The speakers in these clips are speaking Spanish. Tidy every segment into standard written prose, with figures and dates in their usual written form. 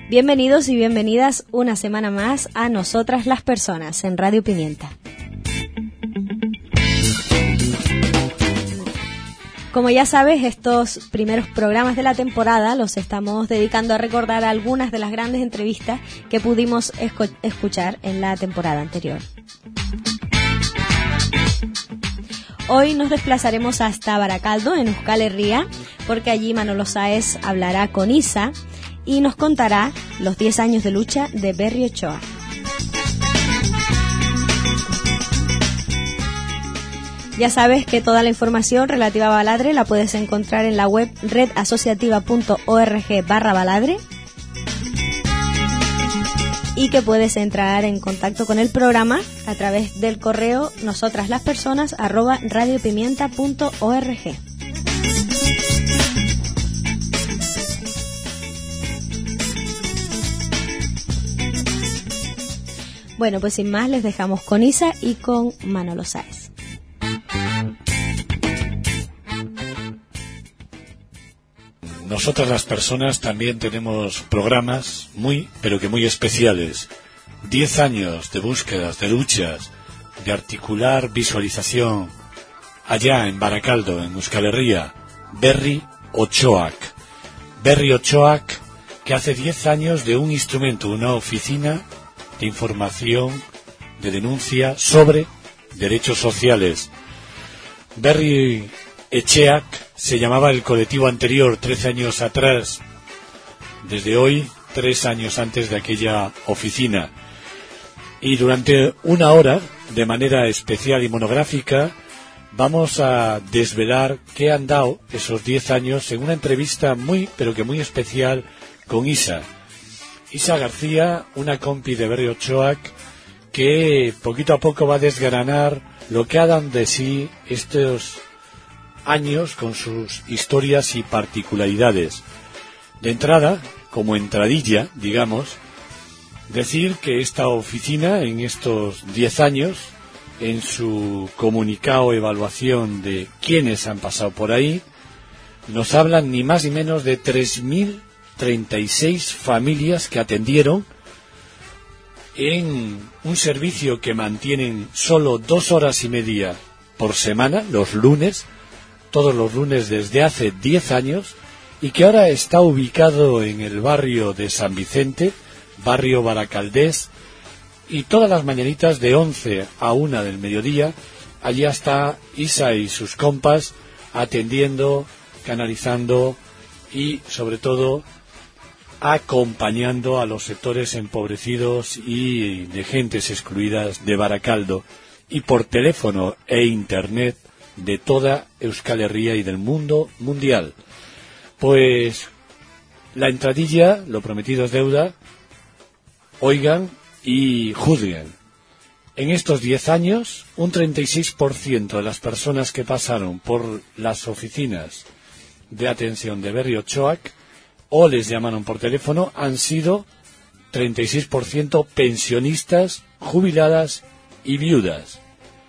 Bienvenidos y bienvenidas una semana más a Nosotras las Personas en Radio Pimienta. Como ya sabes, estos primeros programas de la temporada los estamos dedicando a recordar algunas de las grandes entrevistas que pudimos escuchar en la temporada anterior. Hoy nos desplazaremos hasta Baracaldo, en Euskal Herria, porque allí Manolo Sáez hablará con Isa y nos contará los 10 años de lucha de Berri Ochoa. Ya sabes que toda la información relativa a Baladre la puedes encontrar en la web redasociativa.org/Baladre y que puedes entrar en contacto con el programa a través del correo nosotraslaspersonas@radiopimienta.org. Bueno, pues sin más les dejamos con Isa y con Manolo Sáez. Nosotras las personas también tenemos programas muy especiales. 10 años de búsquedas, de luchas, de articular visualización allá en Baracaldo, en Euskal Herria. Berri Ochoak. Berri Ochoak, que hace 10 años de un instrumento, una oficina de información, de denuncia sobre derechos sociales. Berri Etxeak se llamaba el colectivo anterior 13 años atrás, desde hoy 3 años antes de aquella oficina. Y durante una hora, de manera especial y monográfica, vamos a desvelar qué han dado esos 10 años en una entrevista muy especial con Isa. Isa García, una compi de Berri Ochoak, que poquito a poco va a desgranar lo que ha dado de sí estos años con sus historias y particularidades. De entrada, como entradilla, digamos, decir que esta oficina en estos 10 años, en su comunicado evaluación de quienes han pasado por ahí, nos hablan ni más ni menos de 3.036 familias que atendieron en un servicio que mantienen solo 2 horas y media por semana, los lunes, todos los lunes desde hace 10 años, y que ahora está ubicado en el barrio de San Vicente, barrio baracaldés, y todas las mañanitas de 11 a 1 del mediodía, allí está Isa y sus compas atendiendo, canalizando y sobre todo acompañando a los sectores empobrecidos y de gentes excluidas de Baracaldo, y por teléfono e internet de toda Euskal Herria y del mundo mundial. Pues la entradilla, lo prometido es deuda, oigan y juzguen. En estos 10 años, un 36% de las personas que pasaron por las oficinas de atención de Berri Ochoak o les llamaron por teléfono han sido 36% pensionistas, jubiladas y viudas.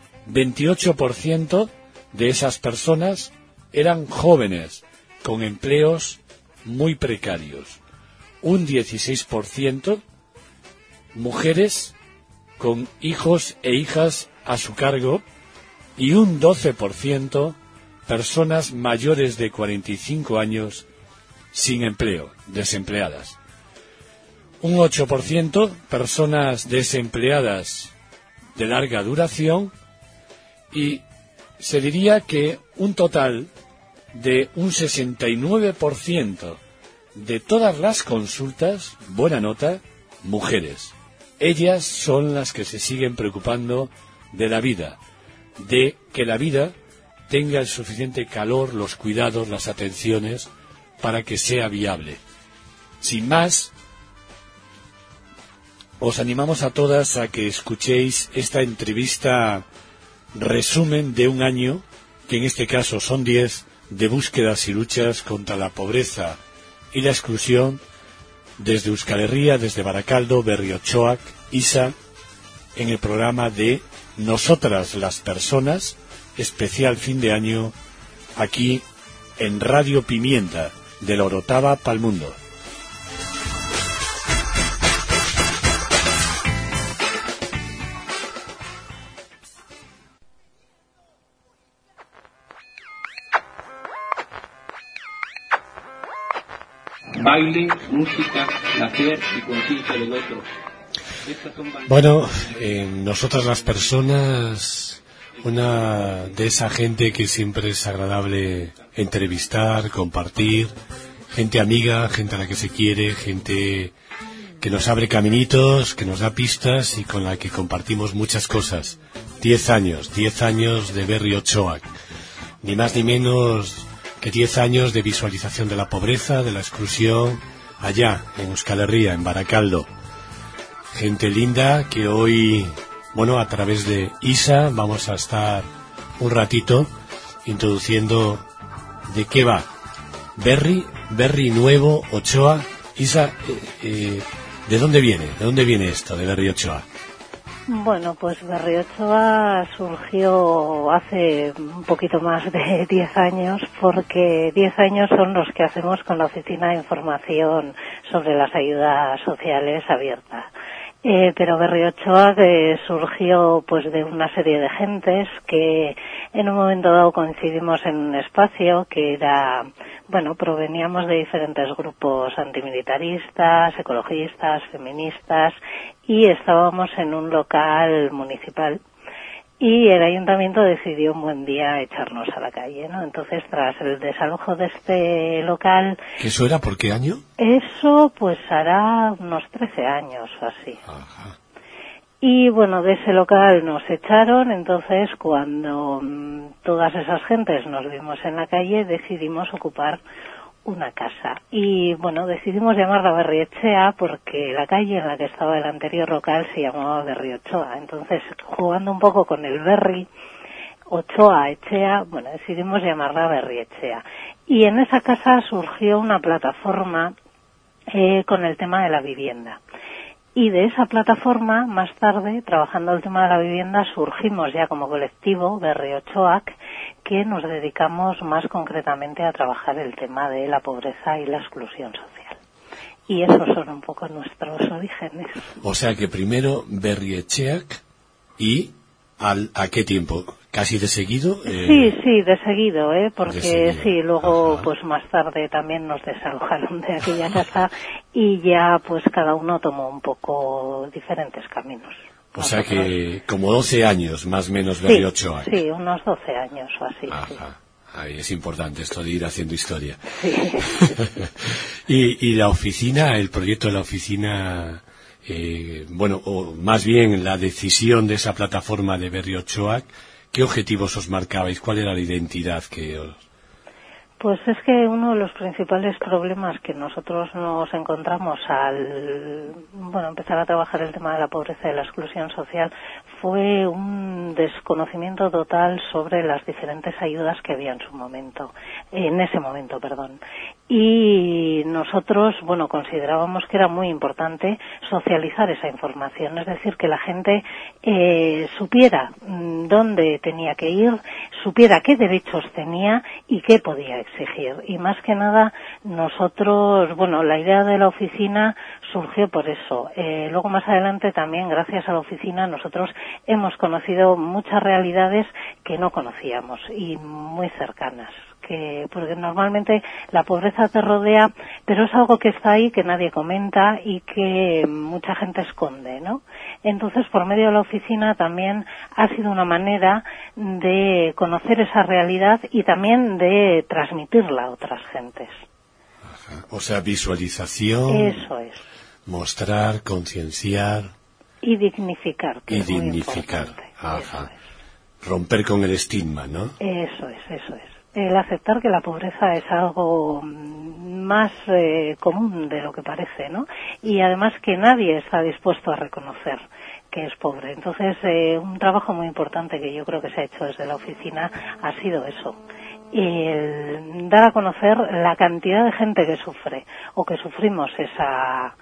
28% de esas personas eran jóvenes con empleos muy precarios. Un 16% mujeres con hijos e hijas a su cargo y un 12% personas mayores de 45 años sin empleo, desempleadas. Un 8% personas desempleadas de larga duración, y se diría que un total de un 69% de todas las consultas, buena nota, mujeres. Ellas son las que se siguen preocupando de la vida, de que la vida tenga el suficiente calor, los cuidados, las atenciones, para que sea viable. Sin más, os animamos a todas a que escuchéis esta entrevista resumen de un año, que en este caso son 10, de búsquedas y luchas contra la pobreza y la exclusión desde Euskal Herria, desde Baracaldo, Berri Ochoak, Isa, en el programa de Nosotras las Personas, especial fin de año, aquí en Radio Pimienta, de la Orotava pa'l mundo. baile, música, placer y conciencia del otro. Bueno, nosotras las personas, una de esa gente que siempre es agradable entrevistar, compartir, gente amiga, gente a la que se quiere, gente que nos abre caminitos, que nos da pistas y con la que compartimos muchas cosas. 10 años de Berri Ochoa, ni más ni menos que 10 años de visualización de la pobreza, de la exclusión, allá, en Euskal Herria, en Barakaldo. Gente linda que hoy, bueno, a través de Isa vamos a estar un ratito introduciendo de qué va. Berri Nuevo Ochoa. Isa, ¿de dónde viene? ¿De dónde viene esto de Berri Ochoa? Bueno, pues Berri Ochoa surgió hace un poquito más de 10 años, porque 10 años son los que hacemos con la Oficina de Información sobre las Ayudas Sociales abierta. Pero Berri Ochoa surgió pues de una serie de gentes que en un momento dado coincidimos en un espacio que era, bueno, proveníamos de diferentes grupos antimilitaristas, ecologistas, feministas, y estábamos en un local municipal. Y el ayuntamiento decidió un buen día echarnos a la calle, ¿no? Entonces, tras el desalojo de este local... ¿Eso era por qué año? Eso, pues, hará unos 13 años o así. Ajá. Y, bueno, de ese local nos echaron, entonces, cuando todas esas gentes nos vimos en la calle, decidimos ocupar una casa. Y, bueno, decidimos llamarla Berri Etxea porque la calle en la que estaba el anterior local se llamaba Berri Ochoa. Entonces, jugando un poco con el Berri Ochoa Etxea, bueno, decidimos llamarla Berri Etxea. Y en esa casa surgió una plataforma con el tema de la vivienda. Y de esa plataforma, más tarde, trabajando el tema de la vivienda, surgimos ya como colectivo, Berri Ochoak, que nos dedicamos más concretamente a trabajar el tema de la pobreza y la exclusión social. Y esos son un poco nuestros orígenes. O sea que primero Berri Etxeak y ¿a qué tiempo? ¿Casi de seguido? Sí, de seguido, porque de seguido. Sí, luego Ajá. pues más tarde también nos desalojaron de aquella casa y ya pues cada uno tomó un poco diferentes caminos. O sea que como 12 años más o menos Berri Ochoa. Sí, unos 12 años o así. Ajá. Sí. Ahí es importante esto de ir haciendo historia. Sí. y la oficina, el proyecto de la oficina, bueno, o más bien la decisión de esa plataforma de Berri Ochoa, ¿qué objetivos os marcabais? ¿Cuál era la identidad que os...? Pues es que uno de los principales problemas que nosotros nos encontramos al empezar a trabajar el tema de la pobreza y la exclusión social fue un desconocimiento total sobre las diferentes ayudas que había en ese momento. Y nosotros, considerábamos que era muy importante socializar esa información, es decir, que la gente supiera dónde tenía que ir, supiera qué derechos tenía y qué podía exigir. Y más que nada, nosotros, la idea de la oficina surgió por eso. Luego más adelante también, gracias a la oficina, nosotros hemos conocido muchas realidades que no conocíamos y muy cercanas. Porque normalmente la pobreza te rodea, pero es algo que está ahí, que nadie comenta y que mucha gente esconde, ¿no? Entonces, por medio de la oficina también ha sido una manera de conocer esa realidad y también de transmitirla a otras gentes. Ajá. O sea, visualización. Eso es. Mostrar, concienciar. Y dignificar. Y dignificar. Ajá. Romper con el estigma, ¿no? Eso es. El aceptar que la pobreza es algo más común de lo que parece, ¿no? Y además que nadie está dispuesto a reconocer que es pobre. Entonces, un trabajo muy importante que yo creo que se ha hecho desde la oficina ha sido eso. El dar a conocer la cantidad de gente que sufre o que sufrimos esa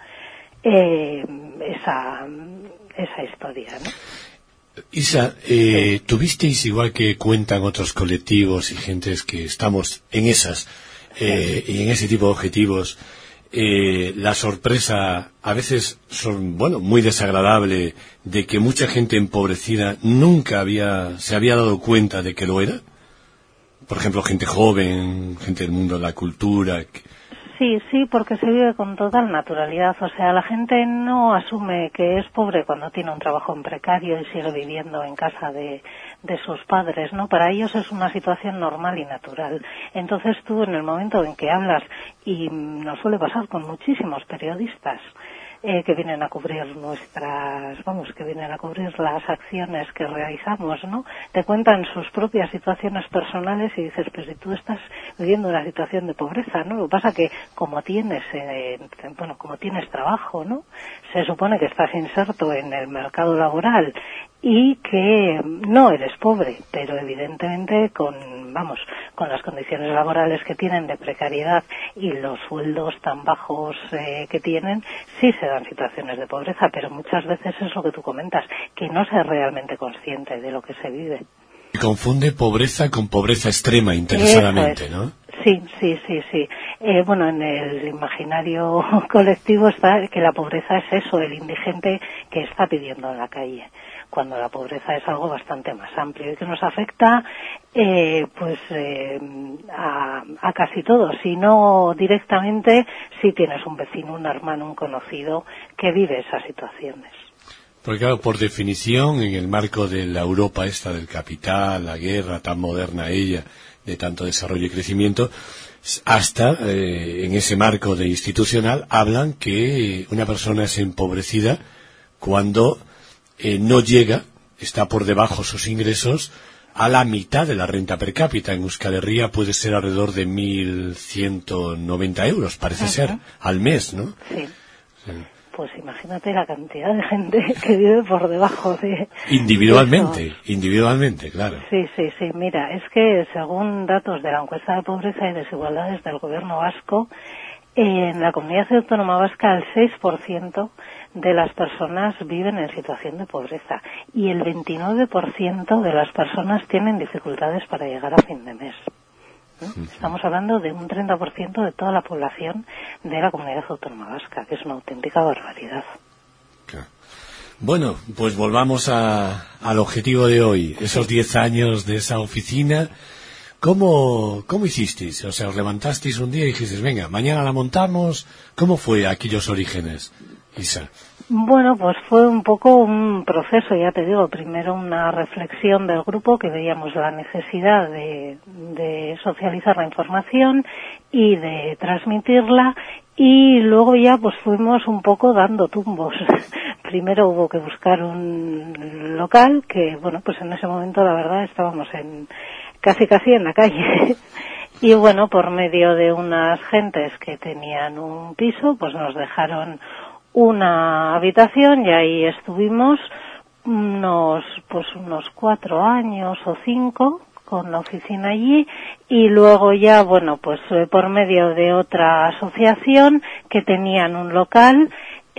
historia, ¿no? Isa, ¿tuvisteis, igual que cuentan otros colectivos y gentes que estamos en esas y en ese tipo de objetivos, la sorpresa a veces muy desagradable de que mucha gente empobrecida nunca se había dado cuenta de que lo era? Por ejemplo, gente joven, gente del mundo de la cultura. Sí, porque se vive con total naturalidad. O sea, la gente no asume que es pobre cuando tiene un trabajo en precario y sigue viviendo en casa de sus padres, ¿no? Para ellos es una situación normal y natural. Entonces tú, en el momento en que hablas, y nos suele pasar con muchísimos periodistas, que vienen a cubrir que vienen a cubrir las acciones que realizamos, ¿no? Te cuentan sus propias situaciones personales y dices, pues si tú estás viviendo una situación de pobreza, ¿no? Lo que pasa que como tienes trabajo, ¿no? Se supone que estás inserto en el mercado laboral y que no eres pobre, pero evidentemente con las condiciones laborales que tienen de precariedad y los sueldos tan bajos que tienen, sí se dan situaciones de pobreza, pero muchas veces es lo que tú comentas, que no se es realmente consciente de lo que se vive. Confunde pobreza con pobreza extrema, interesadamente, ¿no? Sí. En el imaginario colectivo está que la pobreza es eso, el indigente que está pidiendo en la calle, cuando la pobreza es algo bastante más amplio y que nos afecta a casi todos, si no directamente, si tienes un vecino, un hermano, un conocido que vive esas situaciones. Porque claro, por definición, en el marco de la Europa esta del capital, la guerra tan moderna ella, de tanto desarrollo y crecimiento, hasta en ese marco de institucional hablan que una persona es empobrecida cuando no llega, está por debajo sus ingresos a la mitad de la renta per cápita. En Euskal Herria puede ser alrededor de 1.190 euros, parece ser, al mes, ¿no? Sí. Pues imagínate la cantidad de gente que vive por debajo de... Individualmente, claro. Sí. Mira, es que según datos de la encuesta de pobreza y desigualdades del gobierno vasco, en la comunidad autónoma vasca el 6% de las personas viven en situación de pobreza y el 29% de las personas tienen dificultades para llegar a fin de mes. Estamos hablando de un 30% de toda la población de la comunidad autónoma vasca, que es una auténtica barbaridad. Claro. Bueno, pues volvamos al objetivo de hoy, esos 10 años de esa oficina. ¿Cómo hicisteis? O sea, os levantasteis un día y dijisteis, venga, mañana la montamos. ¿Cómo fue aquellos orígenes, Isa? Bueno, pues fue un poco un proceso, ya te digo, primero una reflexión del grupo que veíamos la necesidad de socializar la información y de transmitirla, y luego ya pues fuimos un poco dando tumbos. Primero hubo que buscar un local que, bueno, pues en ese momento la verdad estábamos casi en la calle. Y bueno, por medio de unas gentes que tenían un piso, pues nos dejaron una habitación y ahí estuvimos unos 4 años o 5 con la oficina allí, y luego ya, bueno, pues por medio de otra asociación que tenían un local,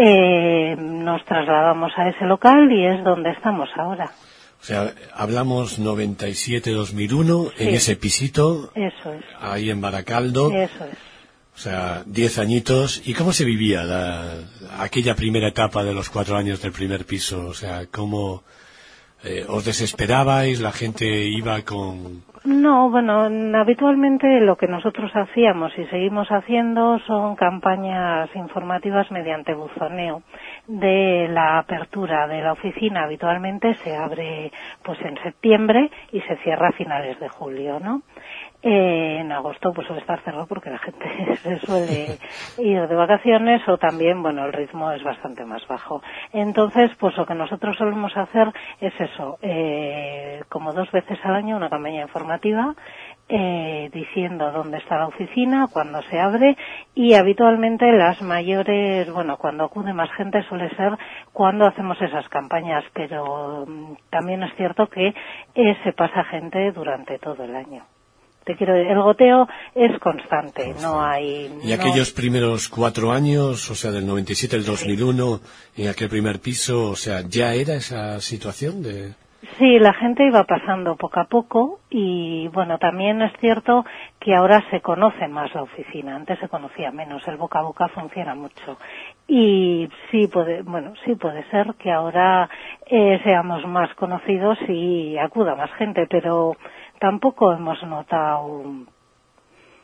nos trasladamos a ese local y es donde estamos ahora. O sea, hablamos 97-2001, sí, en ese pisito, eso es, ahí en Baracaldo. Eso es. O sea, 10 añitos. ¿Y cómo se vivía aquella primera etapa de los 4 años del primer piso? O sea, ¿cómo os desesperabais? ¿La gente iba con...? No, bueno, habitualmente lo que nosotros hacíamos y seguimos haciendo son campañas informativas mediante buzoneo. De la apertura de la oficina habitualmente se abre pues en septiembre y se cierra a finales de julio, ¿no? En agosto pues suele estar cerrado porque la gente se suele ir de vacaciones, o también, bueno, el ritmo es bastante más bajo. Entonces, pues lo que nosotros solemos hacer es eso, como 2 veces al año una campaña informativa diciendo dónde está la oficina, cuándo se abre, y habitualmente las mayores, bueno, cuando acude más gente suele ser cuando hacemos esas campañas, pero también es cierto que se pasa gente durante todo el año. El goteo es constante, no hay... ¿Y aquellos primeros 4 años, o sea, del 97 al 2001, en aquel primer piso, o sea, ya era esa situación de...? Sí, la gente iba pasando poco a poco y, bueno, también es cierto que ahora se conoce más la oficina, antes se conocía menos, el boca a boca funciona mucho. Y sí puede ser que ahora seamos más conocidos y acuda más gente, pero tampoco hemos notado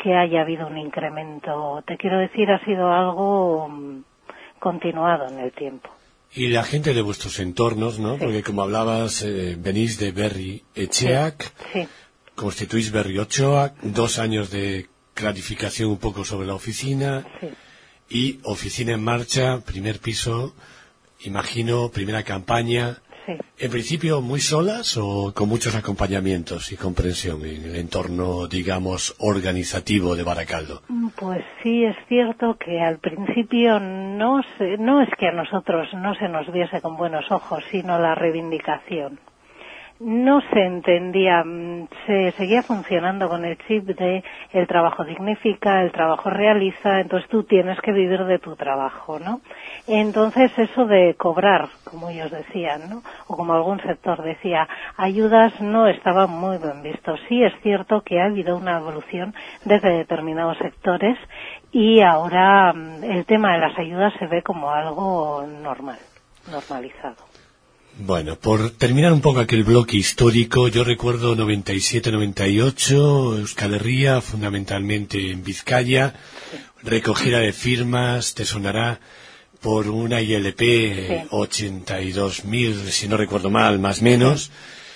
que haya habido un incremento. Te quiero decir, ha sido algo continuado en el tiempo. Y la gente de vuestros entornos, ¿no? Sí. Porque como hablabas, venís de Berri Etxeak, sí. Constituís Berri Ochoa, 2 años de clarificación un poco sobre la oficina, sí. Y oficina en marcha, primer piso, imagino, primera campaña. Sí. ¿En principio muy solas o con muchos acompañamientos y comprensión en el entorno, digamos, organizativo de Baracaldo? Pues sí, es cierto que al principio no es que a nosotros no se nos viese con buenos ojos, sino la reivindicación. No se entendía, se seguía funcionando con el chip de el trabajo dignifica, el trabajo realiza, entonces tú tienes que vivir de tu trabajo, ¿no? Entonces eso de cobrar, como ellos decían, ¿no? O como algún sector decía, ayudas no estaba muy bien visto. Sí es cierto que ha habido una evolución desde determinados sectores y ahora el tema de las ayudas se ve como algo normalizado. Bueno, por terminar un poco aquel bloque histórico, yo recuerdo 97-98, Euskal Herria, fundamentalmente en Vizcaya, recogida de firmas, te sonará, por una ILP, sí. 82.000, si no recuerdo mal, más o menos,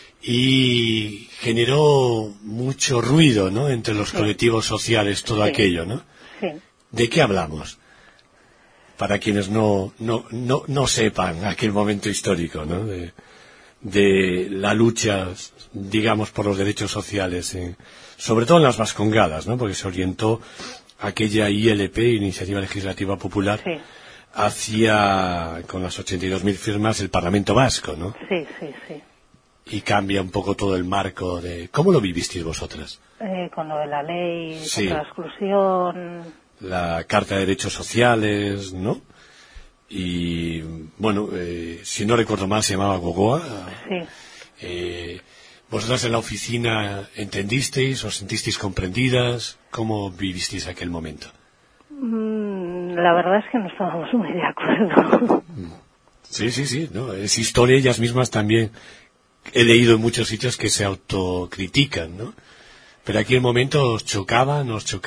y generó mucho ruido, ¿no?, entre los colectivos sociales, todo aquello, ¿no? Sí. ¿De qué hablamos? Para quienes no sepan aquel momento histórico, ¿no?, de la lucha, digamos, por los derechos sociales, sobre todo en las Vascongadas, ¿no?, porque se orientó aquella ILP, Iniciativa Legislativa Popular, sí. hacia, con las 82.000 firmas, el Parlamento Vasco, ¿no? Sí. Y cambia un poco todo el marco de... ¿Cómo lo vivisteis vosotras? Con lo de la ley, sí. Contra la exclusión... La Carta de Derechos Sociales, ¿no? Y, bueno, si no recuerdo mal, se llamaba Gogoa. Sí. ¿Vosotras en la oficina entendisteis, os sentisteis comprendidas? ¿Cómo vivisteis aquel momento? La verdad es que no estábamos muy de acuerdo. Sí, no, es historia, ellas mismas también. He leído en muchos sitios que se autocritican, ¿no? Pero aquí el momento os chocaba.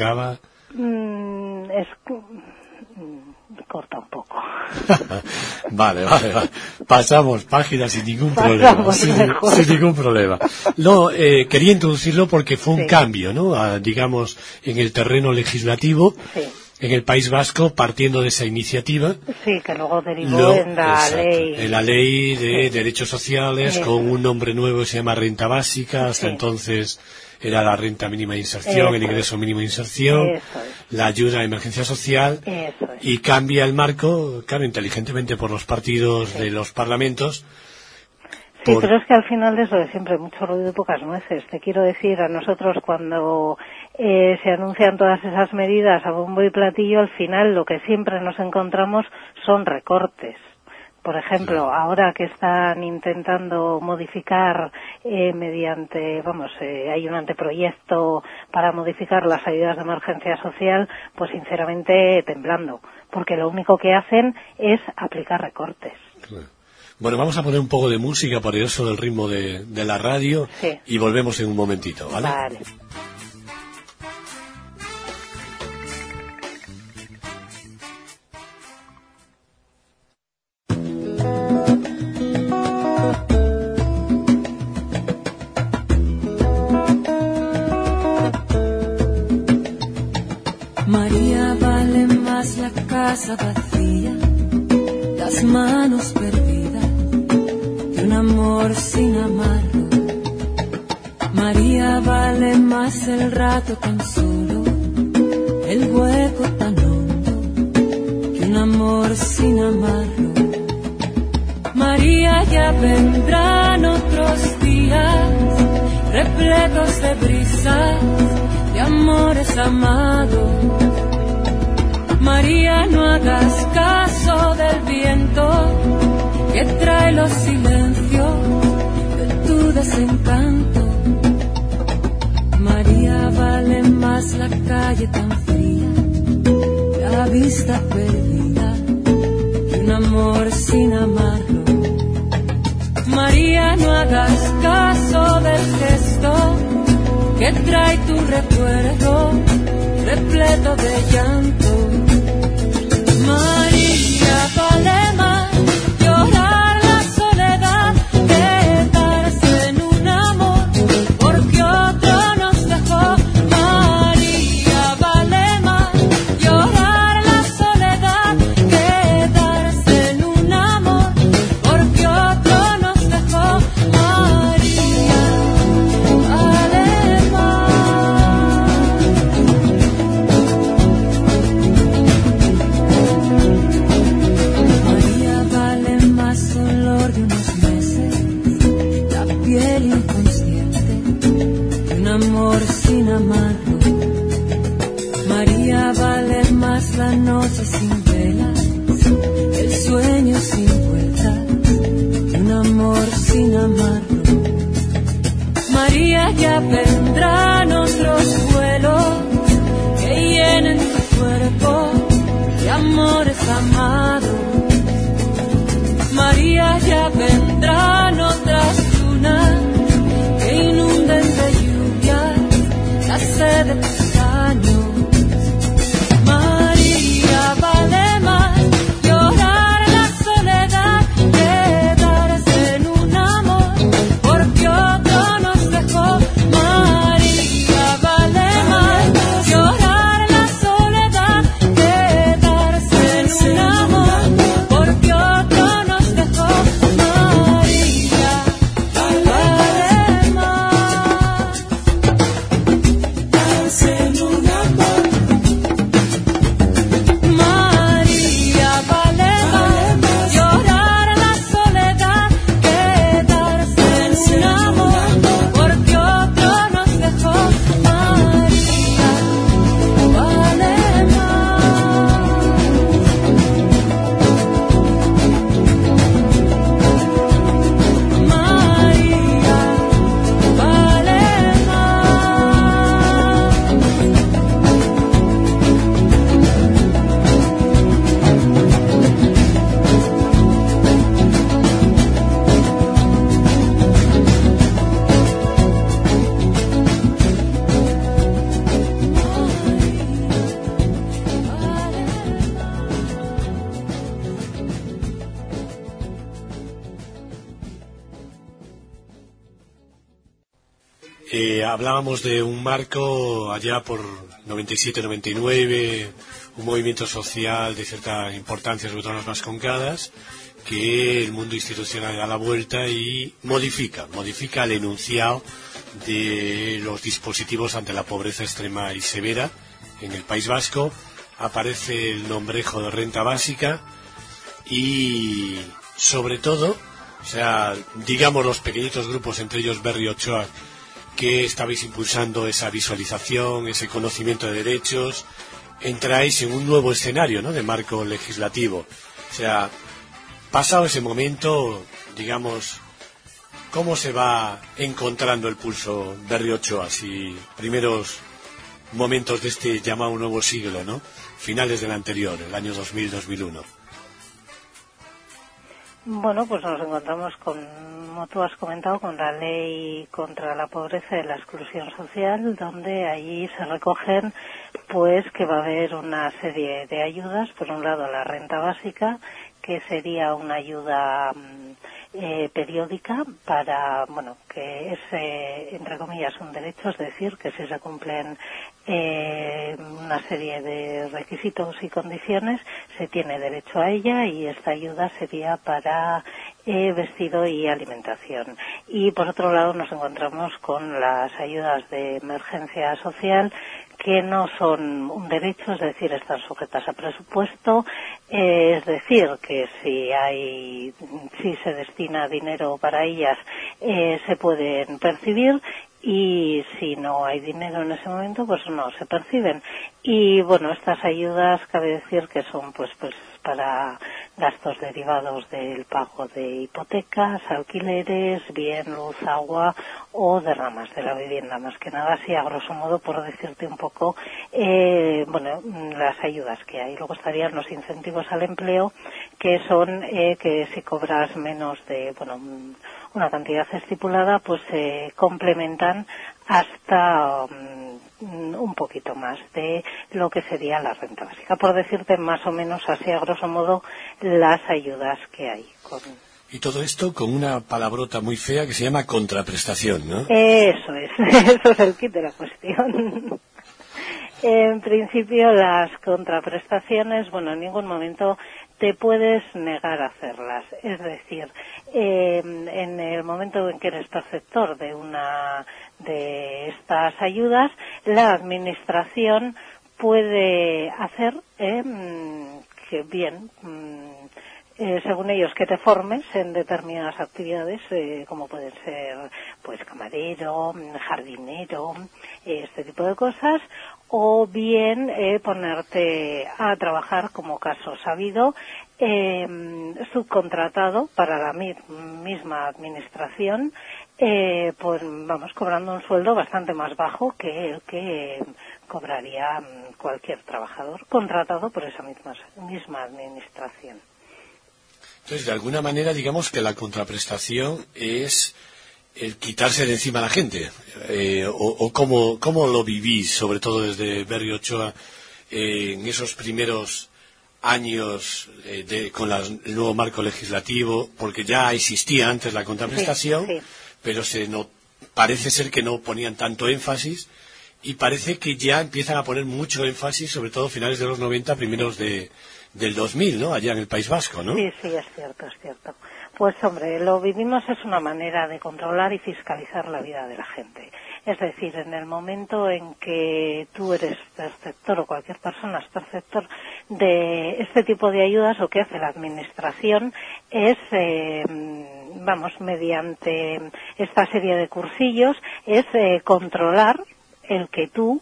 Corta un poco. Vale. Pasamos páginas sin ningún problema. Sin ningún problema. No, quería introducirlo porque fue un cambio, ¿no? Digamos, en el terreno legislativo. Sí. En el País Vasco, partiendo de esa iniciativa. Sí, que luego derivó en la ley. En la ley de derechos sociales, con un nombre nuevo que se llama renta básica. Hasta entonces era la renta mínima de inserción, el ingreso mínimo de inserción, la ayuda a emergencia social. Y cambia el marco, claro, inteligentemente por los partidos de los parlamentos. Sí, pero es que al final de eso de siempre mucho ruido y pocas nueces. Te quiero decir, a nosotros cuando se anuncian todas esas medidas a bombo y platillo, al final lo que siempre nos encontramos son recortes. Por ejemplo, ahora que están intentando modificar mediante, hay un anteproyecto para modificar las ayudas de emergencia social, pues sinceramente temblando, porque lo único que hacen es aplicar recortes. Claro. Bueno, vamos a poner un poco de música para ir sobre el ritmo de la radio y volvemos en un momentito, ¿vale? Vale. María, vale más la casa vacía, las manos perdidas de un amor sin amarlo. María, vale más el rato tan solo, el hueco tan hondo, que un amor sin amarlo. María, ya vendrán otros días repletos de brisas, de amores amados. María, no hagas caso del viento que trae los silencios de tu desencanto. María, vale más la calle tan fría, la vista perdida, que un amor sin amarlo. María, no hagas caso del gesto que trae tu recuerdo repleto de llanto. María, vale más llorar la soledad que darse en un amor porque otro nos dejó. María, vale más llorar la soledad que darse en un amor porque otro nos dejó. María, vale María vale más olor de unos meses, la piel inconsciente de un amor sin amarlo. María vale más la noche sin velas, el sueño sin vueltas de un amor sin amarlo. María, ya vendrán otros vuelos que llenen tu cuerpo de amores amados. María, ya vendrán otras lunas que inunden de lluvia la sed de tus años. María, vale más llorar la soledad que darse en un amor porque otro nos dejó. María, vale más llorar la soledad que darse en un amor porque otro nos dejó. María, vale más darse en un amor. María, vale más llorar la soledad que darse en un amor porque otro nos dejó. María, vale más. María, vale Hablábamos de un marco allá por 97-99, un movimiento social de cierta importancia, sobre todo en las Vascongadas, que el mundo institucional da la vuelta y modifica el enunciado de los dispositivos ante la pobreza extrema y severa en el País Vasco. Aparece el nombrejo de renta básica y, sobre todo, o sea, digamos los pequeñitos grupos, entre ellos Berri Ochoa, que estabais impulsando esa visualización, ese conocimiento de derechos, entráis en un nuevo escenario, ¿no?, de marco legislativo. O sea, pasado ese momento, digamos, ¿cómo se va encontrando el pulso Berri Ochoa? Si primeros momentos de este llamado nuevo siglo, ¿no?, finales del anterior, el año 2000-2001. Bueno, pues nos encontramos como tú has comentado, con la ley contra la pobreza y la exclusión social, donde allí se recogen pues que va a haber una serie de ayudas. Por un lado, la renta básica, que sería una ayuda periódica para, bueno, que es, entre comillas, un derecho, es decir, que si se cumplen una serie de requisitos y condiciones, se tiene derecho a ella, y esta ayuda sería para vestido y alimentación. Y por otro lado nos encontramos con las ayudas de emergencia social, que no son un derecho, es decir, están sujetas a presupuesto, es decir, que si se destina dinero para ellas, se pueden percibir, y si no hay dinero en ese momento, pues no se perciben. Y bueno, estas ayudas cabe decir que son pues para gastos derivados del pago de hipotecas, alquileres, bien luz, agua o derramas de la vivienda, más que nada, así a grosso modo, por decirte un poco, las ayudas que hay. Luego estarían los incentivos al empleo, que son que si cobras menos de, una cantidad estipulada, pues se complementan hasta un poquito más de lo que sería la renta básica, por decirte más o menos así a grosso modo las ayudas que hay. Y todo esto con una palabrota muy fea que se llama contraprestación, ¿no? Eso es el kit de la cuestión. En principio las contraprestaciones, bueno, en ningún momento te puedes negar a hacerlas. Es decir, en el momento en que eres perceptor de estas ayudas, la administración puede hacer que bien, según ellos, que te formes en determinadas actividades, como pueden ser pues camarero, jardinero, este tipo de cosas, o bien ponerte a trabajar, como caso sabido, subcontratado para la misma administración, pues vamos, cobrando un sueldo bastante más bajo que el que cobraría cualquier trabajador contratado por esa misma administración. Entonces, de alguna manera, digamos que la contraprestación es el quitarse de encima a la gente, o cómo lo vivís, sobre todo desde Berrio Ochoa, en esos primeros años con el nuevo marco legislativo, porque ya existía antes la contraprestación, sí. Pero parece ser que no ponían tanto énfasis, y parece que ya empiezan a poner mucho énfasis, sobre todo finales de los 90, primeros del 2000, ¿no? Allá en el País Vasco, ¿no? Sí, es cierto. Pues hombre, lo vivimos, es una manera de controlar y fiscalizar la vida de la gente. Es decir, en el momento en que tú eres perceptor o cualquier persona es perceptor de este tipo de ayudas, lo que hace la administración es, mediante esta serie de cursillos, es controlar el que tú,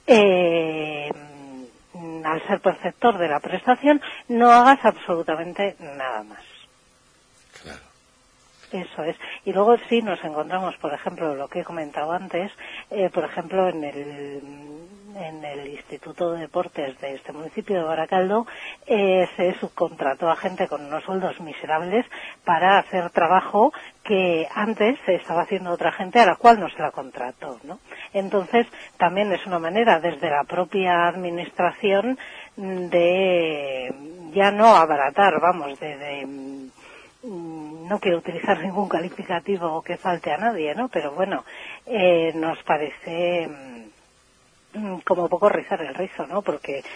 al ser perceptor de la prestación, no hagas absolutamente nada más. Claro. Eso es. Y luego sí nos encontramos, por ejemplo, lo que he comentado antes, por ejemplo, en el Instituto de Deportes de este municipio de Baracaldo, se subcontrató a gente con unos sueldos miserables para hacer trabajo que antes se estaba haciendo otra gente a la cual no se la contrató, ¿no? Entonces, también es una manera desde la propia administración de ya no abaratar, no quiero utilizar ningún calificativo que falte a nadie, ¿no? Pero bueno, nos parece como poco rizar el rizo, ¿no? Porque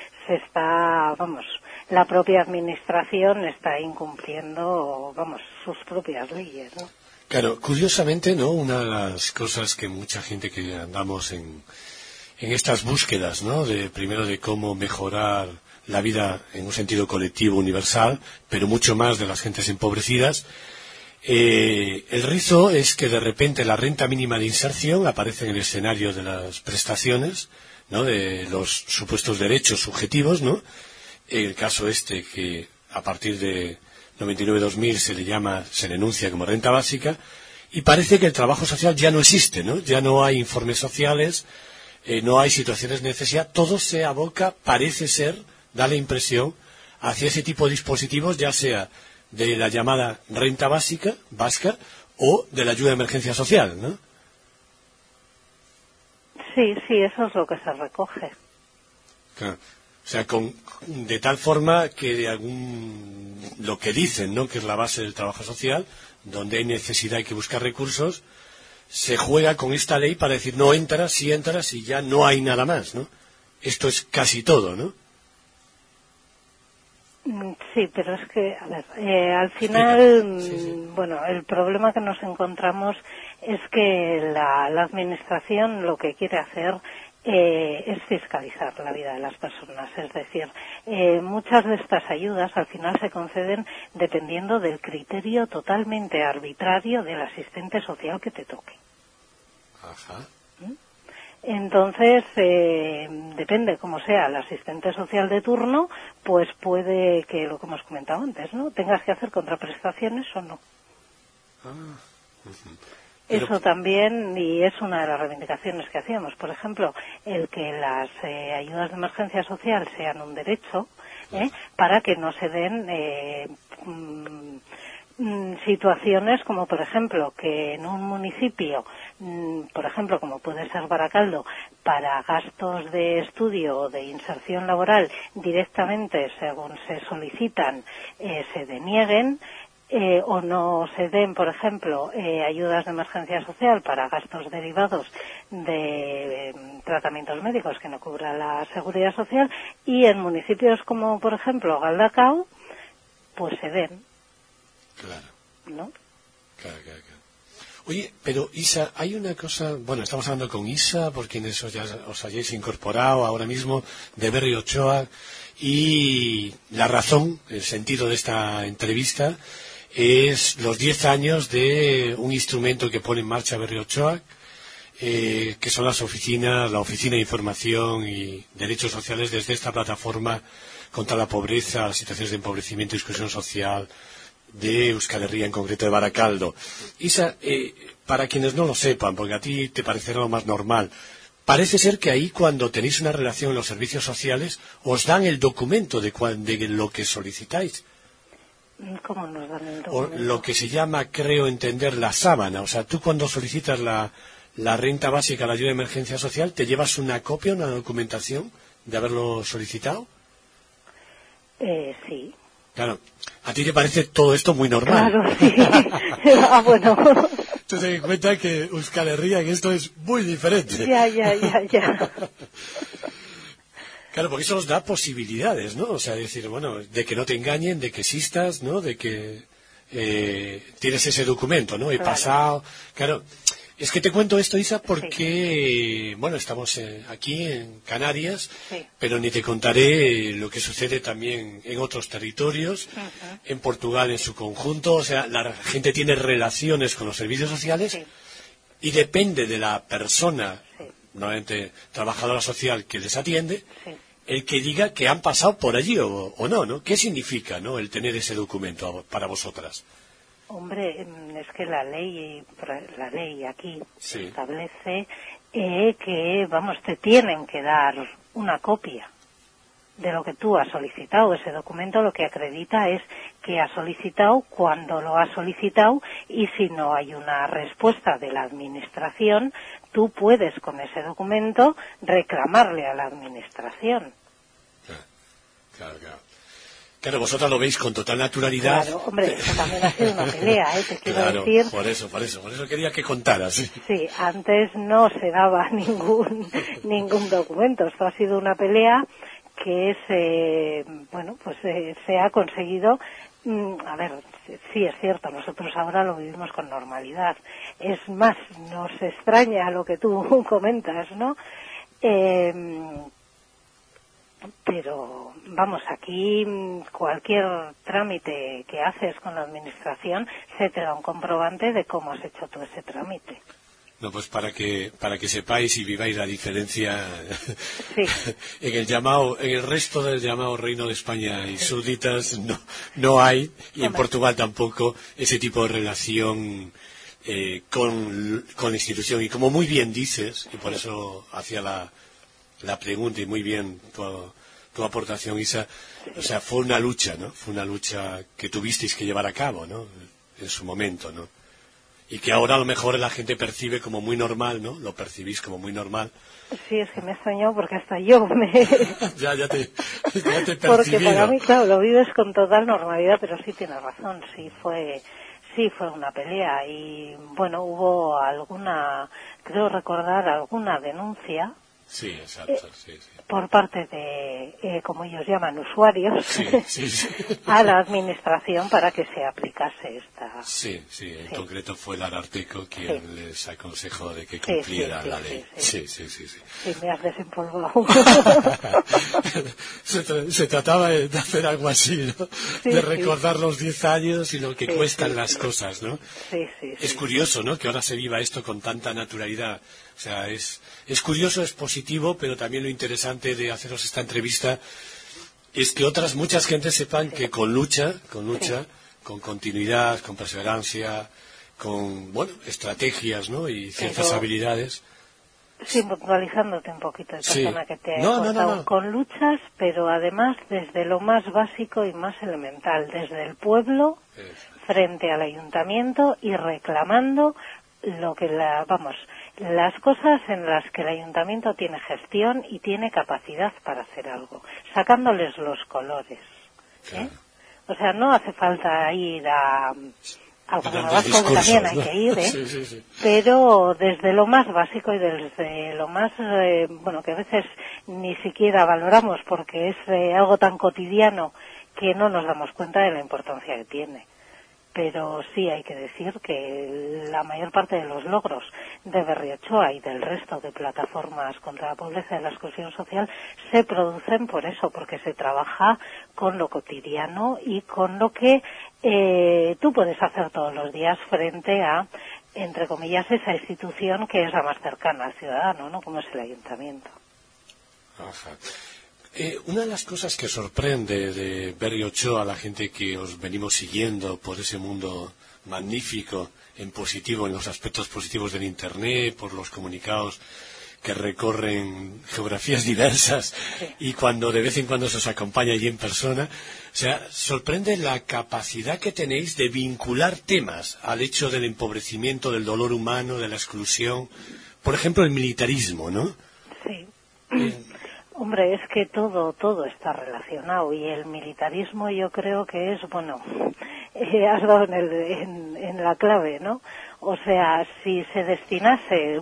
la propia administración está incumpliendo, sus propias leyes, ¿no? Claro, curiosamente, ¿no? Una de las cosas que mucha gente que andamos en estas búsquedas, ¿no? Primero de cómo mejorar la vida en un sentido colectivo universal, pero mucho más de las gentes empobrecidas, el rizo es que de repente la renta mínima de inserción aparece en el escenario de las prestaciones, ¿no? De los supuestos derechos subjetivos, ¿no? El caso que a partir de 99-2000 se le enuncia como renta básica, y parece que el trabajo social ya no existe, ¿no? Ya no hay informes sociales, no hay situaciones de necesidad, todo se aboca, parece ser, da la impresión, hacia ese tipo de dispositivos, ya sea de la llamada renta básica, vasca, o de la ayuda de emergencia social, ¿no? Sí, eso es lo que se recoge. Claro. O sea, de tal forma que lo que dicen, ¿no? Que es la base del trabajo social, donde hay necesidad, hay que buscar recursos, se juega con esta ley para decir no entras, sí entras y ya no hay nada más, ¿no? Esto es casi todo, ¿no? Sí, pero es que, al final, sí. Bueno, el problema que nos encontramos es que la administración lo que quiere hacer es fiscalizar la vida de las personas. Es decir, muchas de estas ayudas al final se conceden dependiendo del criterio totalmente arbitrario del asistente social que te toque. Ajá. Entonces, depende cómo sea el asistente social de turno, pues puede que, lo que hemos comentado antes, ¿no? Tengas que hacer contraprestaciones o no. Eso también, y es una de las reivindicaciones que hacíamos, por ejemplo, el que las ayudas de emergencia social sean un derecho, para que no se den situaciones como, por ejemplo, que en un municipio, por ejemplo, como puede ser Baracaldo, para gastos de estudio o de inserción laboral directamente, según se solicitan, se denieguen, o no se den, por ejemplo, ayudas de emergencia social para gastos derivados de tratamientos médicos que no cubra la Seguridad Social, y en municipios como, por ejemplo, Galdacao, pues se den. Claro. ¿No? Claro. Oye, pero Isa, hay una cosa, bueno, estamos hablando con Isa, por quienes os hayáis incorporado ahora mismo, de Berrio Ochoa, y la razón, el sentido de esta entrevista, es los 10 años de un instrumento que pone en marcha Berrio Ochoa, que son las oficinas, la Oficina de Información y Derechos Sociales, desde esta plataforma contra la pobreza, las situaciones de empobrecimiento y exclusión social de Euskal Herria, en concreto de Baracaldo. Isa, para quienes no lo sepan, porque a ti te parecerá lo más normal, parece ser que ahí, cuando tenéis una relación en los servicios sociales, os dan el documento de lo que solicitáis. ¿Cómo nos dan el O documento? lo que se llama, creo entender, la sábana. O sea, tú cuando solicitas la renta básica, la ayuda de emergencia social, ¿te llevas una copia, una documentación de haberlo solicitado? Sí. Claro. A ti te parece todo esto muy normal. Claro, sí. Bueno. Tú ten en cuenta que Euskal Herria en esto es muy diferente. Ya. Claro, porque eso nos da posibilidades, ¿no? O sea, decir, bueno, de que no te engañen, de que existas, ¿no? De que tienes ese documento, ¿no? He pasado. Claro, es que te cuento esto, Isa, porque, bueno, estamos aquí en Canarias, pero ni te contaré lo que sucede también en otros territorios, en Portugal en su conjunto. O sea, la gente tiene relaciones con los servicios sociales y depende de la persona, normalmente trabajadora social, que les atiende, el que diga que han pasado por allí o no, ¿no? ¿Qué significa, ¿no?, el tener ese documento para vosotras? Hombre, es que la ley aquí establece que, vamos, te tienen que dar una copia de lo que tú has solicitado. Ese documento lo que acredita es que has solicitado, cuando lo has solicitado, y si no hay una respuesta de la administración, tú puedes con ese documento reclamarle a la administración. Claro. Claro, vosotras lo veis con total naturalidad. Claro, hombre, eso también ha sido una pelea, te quiero decir. Por eso quería que contaras. Sí, antes no se daba ningún documento. Esto ha sido una pelea que se ha conseguido. A ver, sí es cierto, nosotros ahora lo vivimos con normalidad. Es más, nos extraña lo que tú comentas, ¿no? Pero, vamos, aquí cualquier trámite que haces con la administración se te da un comprobante de cómo has hecho todo ese trámite. No, pues para que sepáis y viváis la diferencia en el resto del llamado Reino de España y súbditas no hay, y en Portugal tampoco, ese tipo de relación con la institución. Y como muy bien dices, y por eso hacía la pregunta, y muy bien tu aportación, Isa, o sea, fue una lucha, ¿no? Fue una lucha que tuvisteis que llevar a cabo, ¿no?, en su momento, ¿no? Y que ahora a lo mejor la gente percibe como muy normal, ¿no? Lo percibís como muy normal. Sí, es que me he extrañado porque hasta yo ya te percibí. Porque para mí, claro, lo vives con total normalidad, pero sí tienes razón, sí fue una pelea. Y bueno, hubo creo recordar alguna denuncia. Sí, exacto, sí. Por parte de, como ellos llaman, usuarios, a la administración para que se aplicase esta. Sí, en concreto fue el Ararteko quien les aconsejó de que cumpliera la ley. Sí. Sí, me has desempolvado. Se trataba de hacer algo así, ¿no? De recordar los 10 años y lo que cuestan las cosas, ¿no? Sí. Es curioso, ¿no?, que ahora se viva esto con tanta naturalidad. O sea, es curioso, es positivo, pero también lo interesante de haceros esta entrevista es que muchas gentes sepan que con lucha, con continuidad, con perseverancia, con, estrategias, ¿no?, y ciertas habilidades. Sí, puntualizándote un poquito de persona que te ha cortado. Con luchas, pero además desde lo más básico y más elemental, desde el pueblo, frente al ayuntamiento y reclamando lo que las cosas en las que el ayuntamiento tiene gestión y tiene capacidad para hacer algo, sacándoles los colores. Claro. O sea, no hace falta ir a Gobierno Vasco, que discursos, también hay ¿no? que ir, Sí. Pero desde lo más básico y desde lo más, que a veces ni siquiera valoramos porque es algo tan cotidiano que no nos damos cuenta de la importancia que tiene. Pero sí hay que decir que la mayor parte de los logros de Berriochoa y del resto de plataformas contra la pobreza y la exclusión social se producen por eso, porque se trabaja con lo cotidiano y con lo que tú puedes hacer todos los días frente a, entre comillas, esa institución que es la más cercana al ciudadano, ¿no? Como es el ayuntamiento. Ajá. Una de las cosas que sorprende de Berriochoa a la gente que os venimos siguiendo por ese mundo magnífico, en positivo, en los aspectos positivos del Internet, por los comunicados que recorren geografías diversas, sí, y cuando de vez en cuando se os acompaña allí en persona, o sea, sorprende la capacidad que tenéis de vincular temas al hecho del empobrecimiento, del dolor humano, de la exclusión, por ejemplo, el militarismo, ¿no? Sí. Hombre, es que todo está relacionado y el militarismo yo creo que es, has dado en la clave, ¿no? O sea, si se destinase,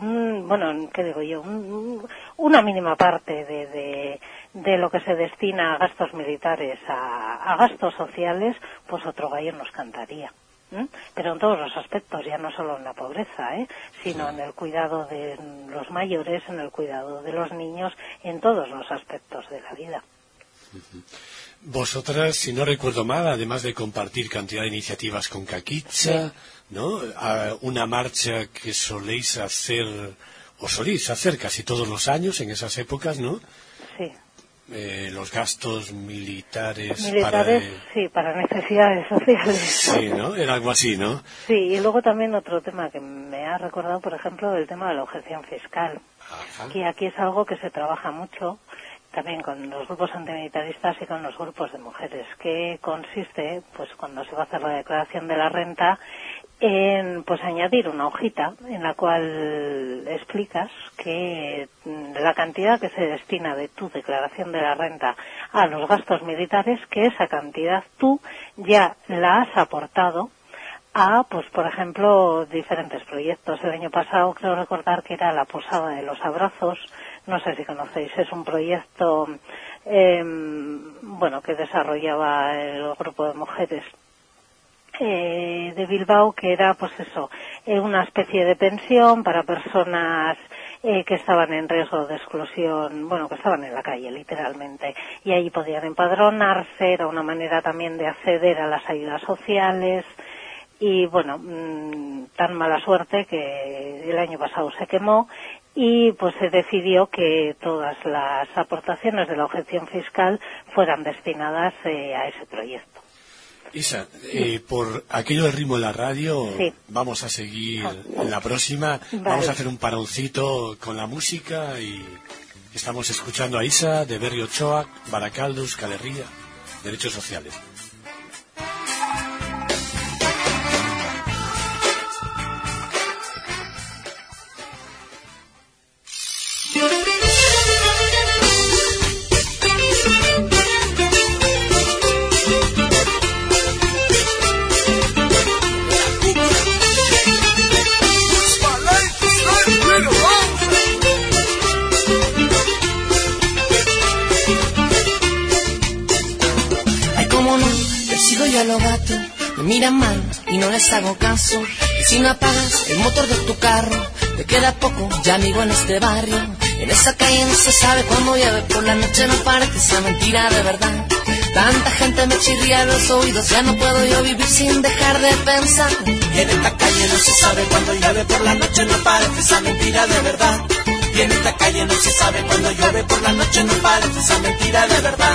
una mínima parte de lo que se destina a gastos militares a gastos sociales, pues otro gallo nos cantaría. Pero en todos los aspectos, ya no solo en la pobreza, sino en el cuidado de los mayores, en el cuidado de los niños, en todos los aspectos de la vida. Vosotras, si no recuerdo mal, además de compartir cantidad de iniciativas con Caquicha, ¿no? Una marcha que solís hacer casi todos los años en esas épocas, ¿no? Sí. Los gastos militares para necesidades sociales. Sí, ¿no? Era algo así, ¿no? Sí, y luego también otro tema que me ha recordado, por ejemplo, el tema de la objeción fiscal. Ajá. Que aquí es algo que se trabaja mucho, también con los grupos antimilitaristas y con los grupos de mujeres, que consiste, pues cuando se va a hacer la declaración de la renta, en añadir una hojita en la cual explicas que la cantidad que se destina de tu declaración de la renta a los gastos militares, que esa cantidad tú ya la has aportado a, por ejemplo, diferentes proyectos. El año pasado creo recordar que era la Posada de los Abrazos, no sé si conocéis, es un proyecto que desarrollaba el grupo de mujeres de Bilbao, que era una especie de pensión para personas que estaban en riesgo de exclusión, que estaban en la calle literalmente, y ahí podían empadronarse, era una manera también de acceder a las ayudas sociales. Y tan mala suerte que el año pasado se quemó y se decidió que todas las aportaciones de la objeción fiscal fueran destinadas a ese proyecto. Isa, por aquello del ritmo de la radio, sí, vamos a seguir en la próxima. Vale. Vamos a hacer un paroncito con la música y estamos escuchando a Isa de Berriochoa, Barakaldo, Euskal Herria, Derechos Sociales. Me miran mal y no les hago caso. Y si no apagas el motor de tu carro, te queda poco ya amigo en este barrio. En esa calle no se sabe cuándo llueve, por la noche no parece esa mentira de verdad. Tanta gente me chirría los oídos, ya no puedo yo vivir sin dejar de pensar. Y en esta calle no se sabe cuándo llueve, por la noche no parece esa mentira de verdad. Y en esta calle no se sabe cuándo llueve, por la noche no parece esa mentira de verdad.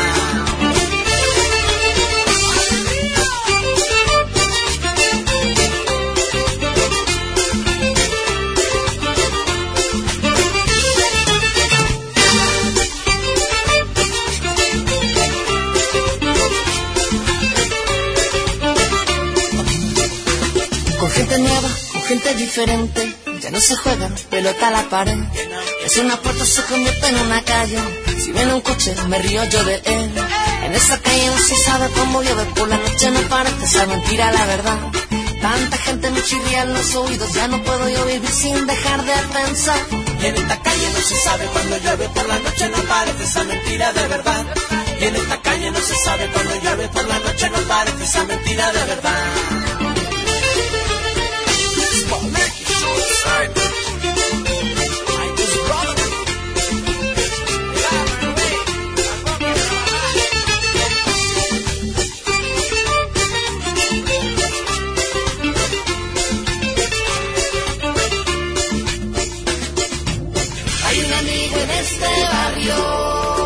diferente. Ya no se juega pelota a la pared. Y si una puerta se convierte en una calle, si viene un coche me río yo de él. En esa calle no se sabe cómo llueve, por la noche no parece ser mentira la verdad. Tanta gente me chirría en los oídos, ya no puedo yo vivir sin dejar de pensar. Y en esta calle no se sabe cuando llueve, por la noche no parece esa mentira de verdad. Y en esta calle no se sabe cuando llueve, por la noche no parece esa mentira de verdad. Hay un amigo en este barrio.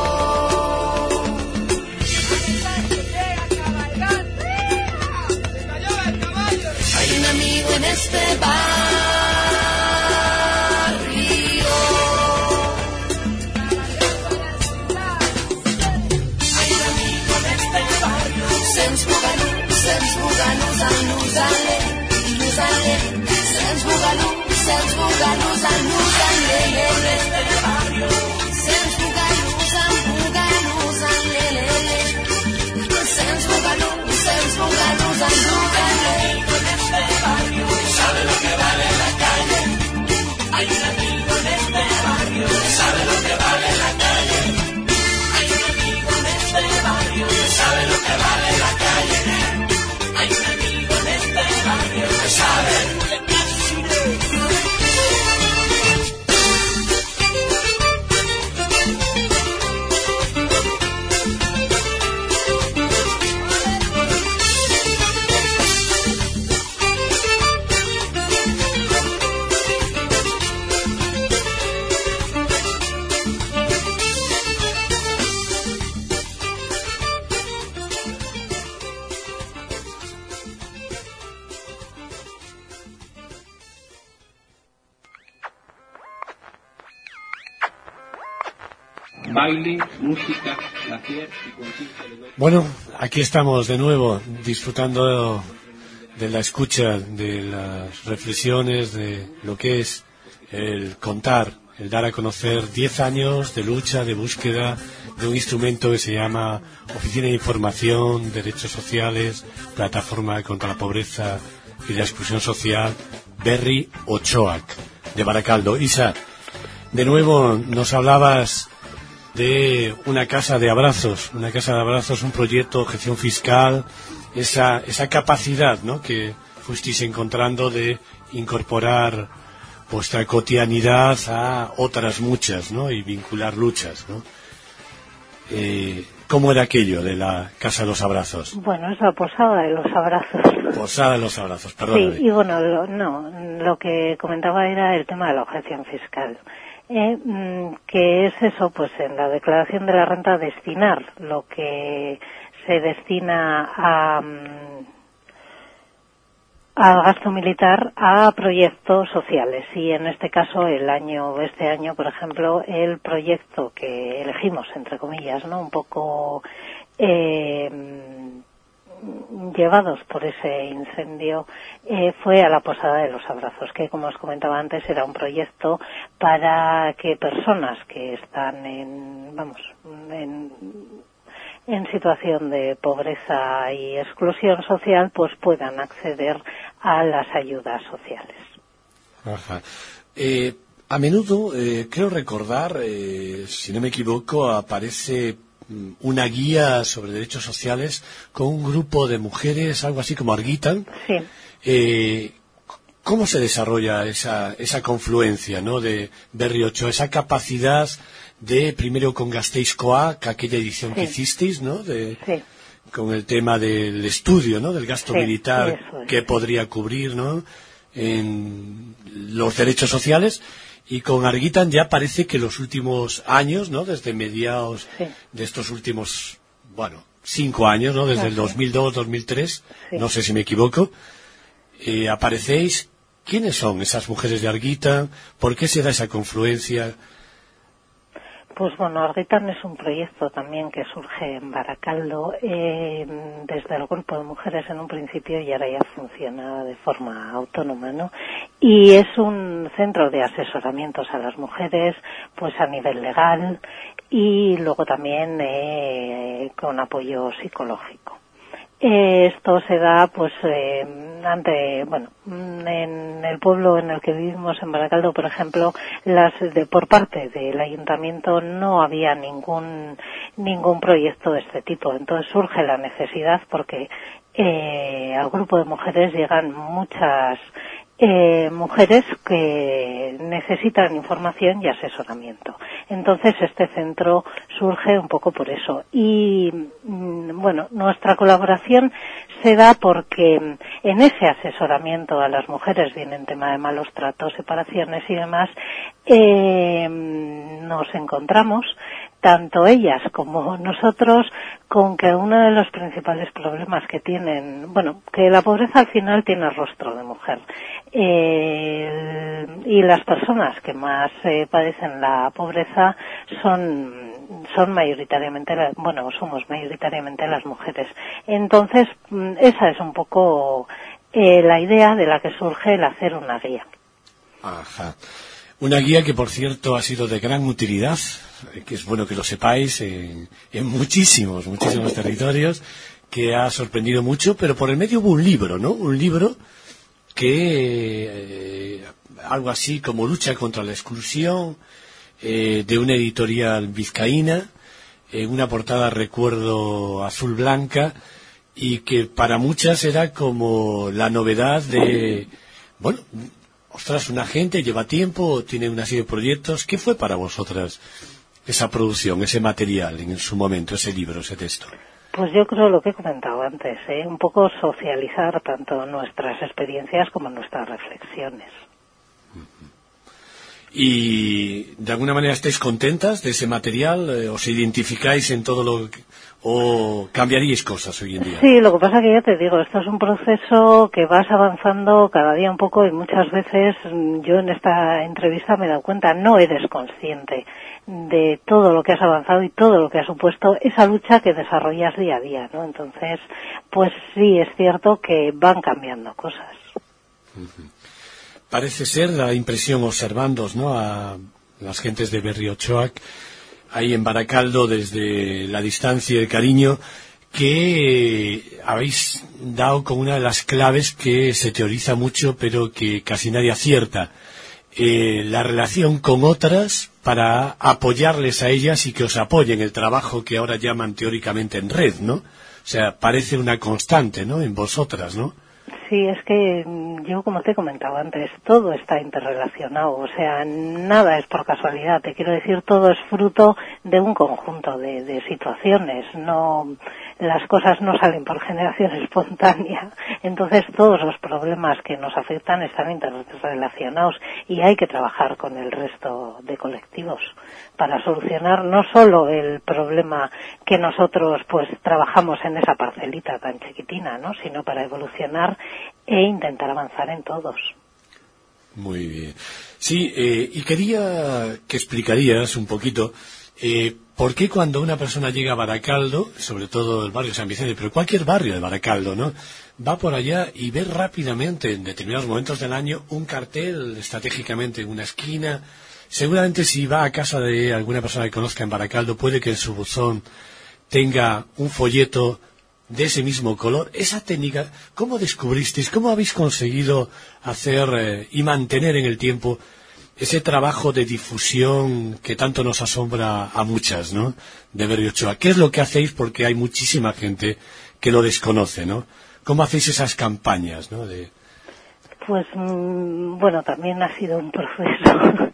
Hay un amigo en este barrio. Hay un amigo en este barrio. Sens Bugalú, Zanuzale, Luzale. Sens Bugalú, Zanuzale, este barrio. Sens Bugalú, Zanlele. Sens Bugalú, Zanuzale. Sabe lo que vale la calle. Hay un amigo en este barrio. Sabe lo que vale la calle. Hay un amigo en este barrio. Sabe lo que vale la calle. Hay un amigo en este barrio que sabe. Baile, música, placer y conciencia de los... Bueno, aquí estamos de nuevo disfrutando de la escucha, de las reflexiones, de lo que es el contar, el dar a conocer 10 años de lucha, de búsqueda de un instrumento que se llama Oficina de Información, Derechos Sociales, Plataforma contra la Pobreza y la Exclusión Social, Berri Ochoa, de Baracaldo. Isa, de nuevo nos hablabas de una casa de abrazos, un proyecto, gestión fiscal, esa capacidad, ¿no?, que fuisteis encontrando de incorporar vuestra cotidianidad a otras muchas, ¿no?, y vincular luchas, ¿no? ¿Cómo era aquello de la Casa de los Abrazos? Bueno, es la Posada de los Abrazos. Posada de los Abrazos, perdón. Sí, y bueno, lo que comentaba era el tema de la objeción fiscal. Que es eso, pues en la declaración de la renta destinar lo que se destina a gasto militar a proyectos sociales, y en este caso este año, por ejemplo, el proyecto que elegimos, entre comillas, ¿no?, un poco llevados por ese incendio, fue a la Posada de los Abrazos, que, como os comentaba antes, era un proyecto para que personas que están en situación de pobreza y exclusión social pues puedan acceder a las ayudas sociales. Ajá. A menudo, creo recordar, si no me equivoco, aparece una guía sobre derechos sociales con un grupo de mujeres, algo así como Arguitan. Sí. ¿Cómo se desarrolla esa confluencia, ¿no?, de Berri Ochoa, esa capacidad de, primero con Gasteizkoak, aquella edición que hicisteis, ¿no?, sí, con el tema del estudio, ¿no?, del gasto militar que podría cubrir, ¿no?, en los derechos sociales, y con Arguitan ya parece que los últimos años, ¿no?, desde mediados de estos últimos, 5 años, ¿no?, desde el 2002, 2003, no sé si me equivoco, aparecéis. ¿Quiénes son esas mujeres de Arguitan? ¿Por qué se da esa confluencia? Pues bueno, Argitan es un proyecto también que surge en Baracaldo desde el grupo de mujeres en un principio y ahora ya funciona de forma autónoma, ¿no? Y es un centro de asesoramientos a las mujeres, pues a nivel legal y luego también con apoyo psicológico. Esto se da pues en el pueblo en el que vivimos, en Baracaldo, por ejemplo, por parte del ayuntamiento no había ningún proyecto de este tipo. Entonces surge la necesidad porque al grupo de mujeres llegan muchas mujeres que necesitan información y asesoramiento. Entonces este centro surge un poco por eso. Y bueno, nuestra colaboración se da porque en ese asesoramiento a las mujeres, viene en tema de malos tratos, separaciones y demás, nos encontramos, tanto ellas como nosotros, con que uno de los principales problemas que tienen, bueno, que la pobreza al final tiene rostro de mujer, y las personas que más padecen la pobreza somos mayoritariamente las mujeres. Entonces, esa es un poco la idea de la que surge el hacer una guía. Ajá. Una guía que, por cierto, ha sido de gran utilidad, que es bueno que lo sepáis, en muchísimos territorios, que ha sorprendido mucho, pero por el medio hubo un libro, ¿no? Un libro que, algo así como Lucha contra la exclusión, de una editorial vizcaína, una portada, recuerdo, azul-blanca, y que para muchas era como la novedad de, bueno, ostras, una gente lleva tiempo, tiene una serie de proyectos. ¿Qué fue para vosotras esa producción, ese material en su momento, ese libro, ese texto? Pues yo creo lo que he comentado antes, un poco socializar tanto nuestras experiencias como nuestras reflexiones. ¿Y de alguna manera estáis contentas de ese material? ¿Os identificáis en todo lo que, o cambiaríais cosas hoy en día? Sí, lo que pasa que ya te digo, esto es un proceso que vas avanzando cada día un poco y muchas veces yo en esta entrevista me he dado cuenta, no eres consciente de todo lo que has avanzado y todo lo que ha supuesto esa lucha que desarrollas día a día, ¿no? Entonces, pues sí, es cierto que van cambiando cosas. Uh-huh. Parece ser la impresión observándoos, ¿no?, a las gentes de Berriochoac, ahí en Baracaldo, desde la distancia y el cariño, que habéis dado con una de las claves que se teoriza mucho, pero que casi nadie acierta. La relación con otras para apoyarles a ellas y que os apoyen el trabajo que ahora llaman teóricamente en red, ¿no? O sea, parece una constante, ¿no?, en vosotras, ¿no? Sí, es que yo, como te he comentado antes, todo está interrelacionado, o sea, nada es por casualidad, te quiero decir, todo es fruto de un conjunto de situaciones, no, las cosas no salen por generación espontánea, entonces todos los problemas que nos afectan están interrelacionados y hay que trabajar con el resto de colectivos para solucionar no solo el problema que nosotros pues trabajamos en esa parcelita tan chiquitina, ¿no?, sino para evolucionar e intentar avanzar en todos. Muy bien. Sí, y quería que explicarías un poquito por qué cuando una persona llega a Baracaldo, sobre todo el barrio San Vicente, pero cualquier barrio de Baracaldo, ¿no?, va por allá y ve rápidamente en determinados momentos del año un cartel estratégicamente en una esquina. Seguramente si va a casa de alguna persona que conozca en Baracaldo, puede que en su buzón tenga un folleto de ese mismo color. Esa técnica, ¿cómo descubristeis? ¿Cómo habéis conseguido hacer y mantener en el tiempo ese trabajo de difusión que tanto nos asombra a muchas, ¿no?, de Berriochoac? ¿Qué es lo que hacéis? Porque hay muchísima gente que lo desconoce, ¿no? ¿Cómo hacéis esas campañas, ¿no? Pues, bueno, también ha sido un proceso.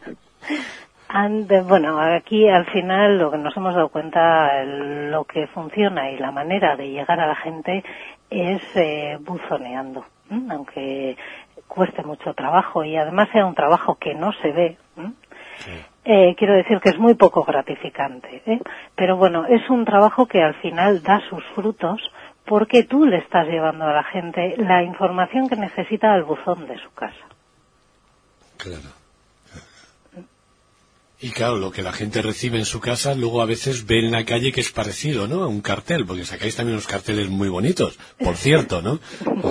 Bueno, aquí al final lo que nos hemos dado cuenta, lo que funciona y la manera de llegar a la gente es buzoneando, aunque cueste mucho trabajo y además sea un trabajo que no se ve. Sí. Quiero decir que es muy poco gratificante, pero bueno, es un trabajo que al final da sus frutos porque tú le estás llevando a la gente la información que necesita al buzón de su casa. Claro. Y claro, lo que la gente recibe en su casa, luego a veces ve en la calle que es parecido, ¿no? A un cartel, porque sacáis también unos carteles muy bonitos, por cierto, ¿no?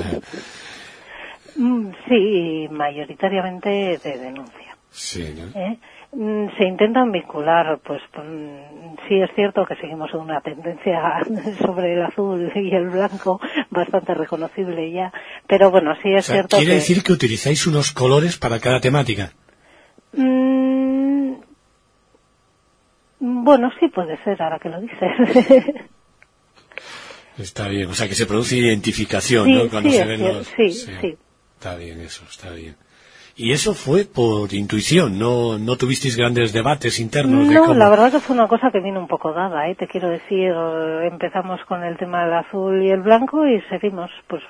Sí, mayoritariamente de denuncia. Sí, ¿no? Se intentan vincular, pues sí es cierto que seguimos una tendencia sobre el azul y el blanco bastante reconocible ya, pero bueno, sí es cierto ¿quiere decir que utilizáis unos colores para cada temática? Bueno, sí puede ser, ahora que lo dices. Está bien, o sea que se produce identificación, Sí, ¿no? Cuando sí, se ven los... sí. Está bien eso, está bien. Y eso fue por intuición, no tuvisteis grandes debates internos de No, cómo... la verdad que fue una cosa que vino un poco dada, te quiero decir, empezamos con el tema del azul y el blanco y seguimos, pues...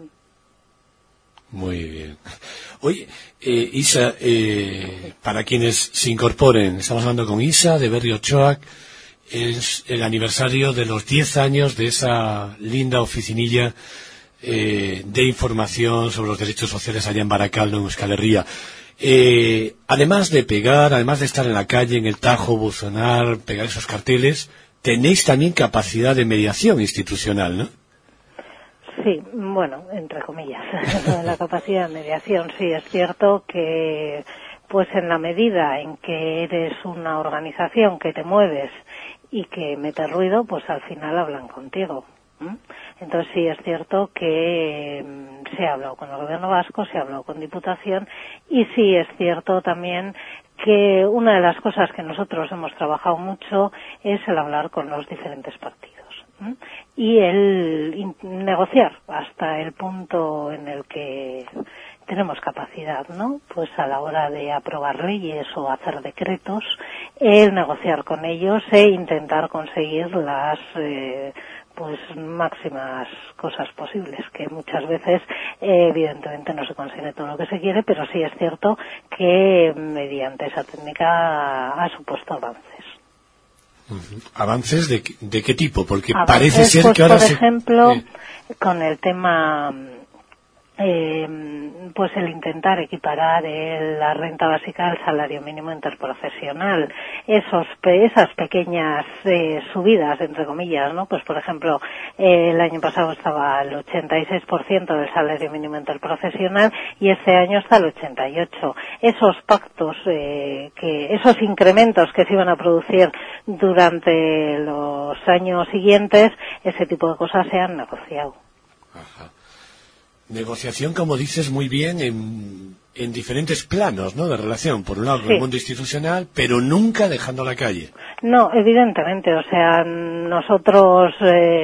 Muy bien. Oye, Isa, para quienes se incorporen, estamos hablando con Isa de Berrio Ochoa, es el aniversario de los 10 años de esa linda oficinilla de información sobre los derechos sociales allá en Baracaldo, en Euskal Herria. Además de pegar, además de estar en la calle, en el Tajo, buzonar, pegar esos carteles, tenéis también capacidad de mediación institucional, ¿no? Sí, bueno, entre comillas, la capacidad de mediación. Sí, es cierto que, pues en la medida en que eres una organización que te mueves y que metes ruido, pues al final hablan contigo. Entonces sí es cierto que se ha hablado con el gobierno vasco, se ha hablado con Diputación y sí es cierto también que una de las cosas que nosotros hemos trabajado mucho es el hablar con los diferentes partidos y el negociar hasta el punto en el que tenemos capacidad, ¿no? Pues a la hora de aprobar leyes o hacer decretos, el negociar con ellos e intentar conseguir las pues máximas cosas posibles, que muchas veces evidentemente no se consigue todo lo que se quiere, pero sí es cierto que mediante esa técnica ha supuesto avances. ¿Avances de qué tipo? Porque Avances, parece ser pues, que ahora por ejemplo, con el tema pues el intentar equiparar la renta básica al salario mínimo interprofesional, esas pequeñas subidas, entre comillas, ¿no? Pues por ejemplo, el año pasado estaba al 86% del salario mínimo interprofesional y este año está al 88%. Esos pactos, esos incrementos que se iban a producir durante los años siguientes, ese tipo de cosas se han negociado. Ajá. Negociación, como dices muy bien, en diferentes planos, ¿no?, de relación. Por un lado, con el mundo institucional, pero nunca dejando la calle. No, evidentemente, o sea, nosotros,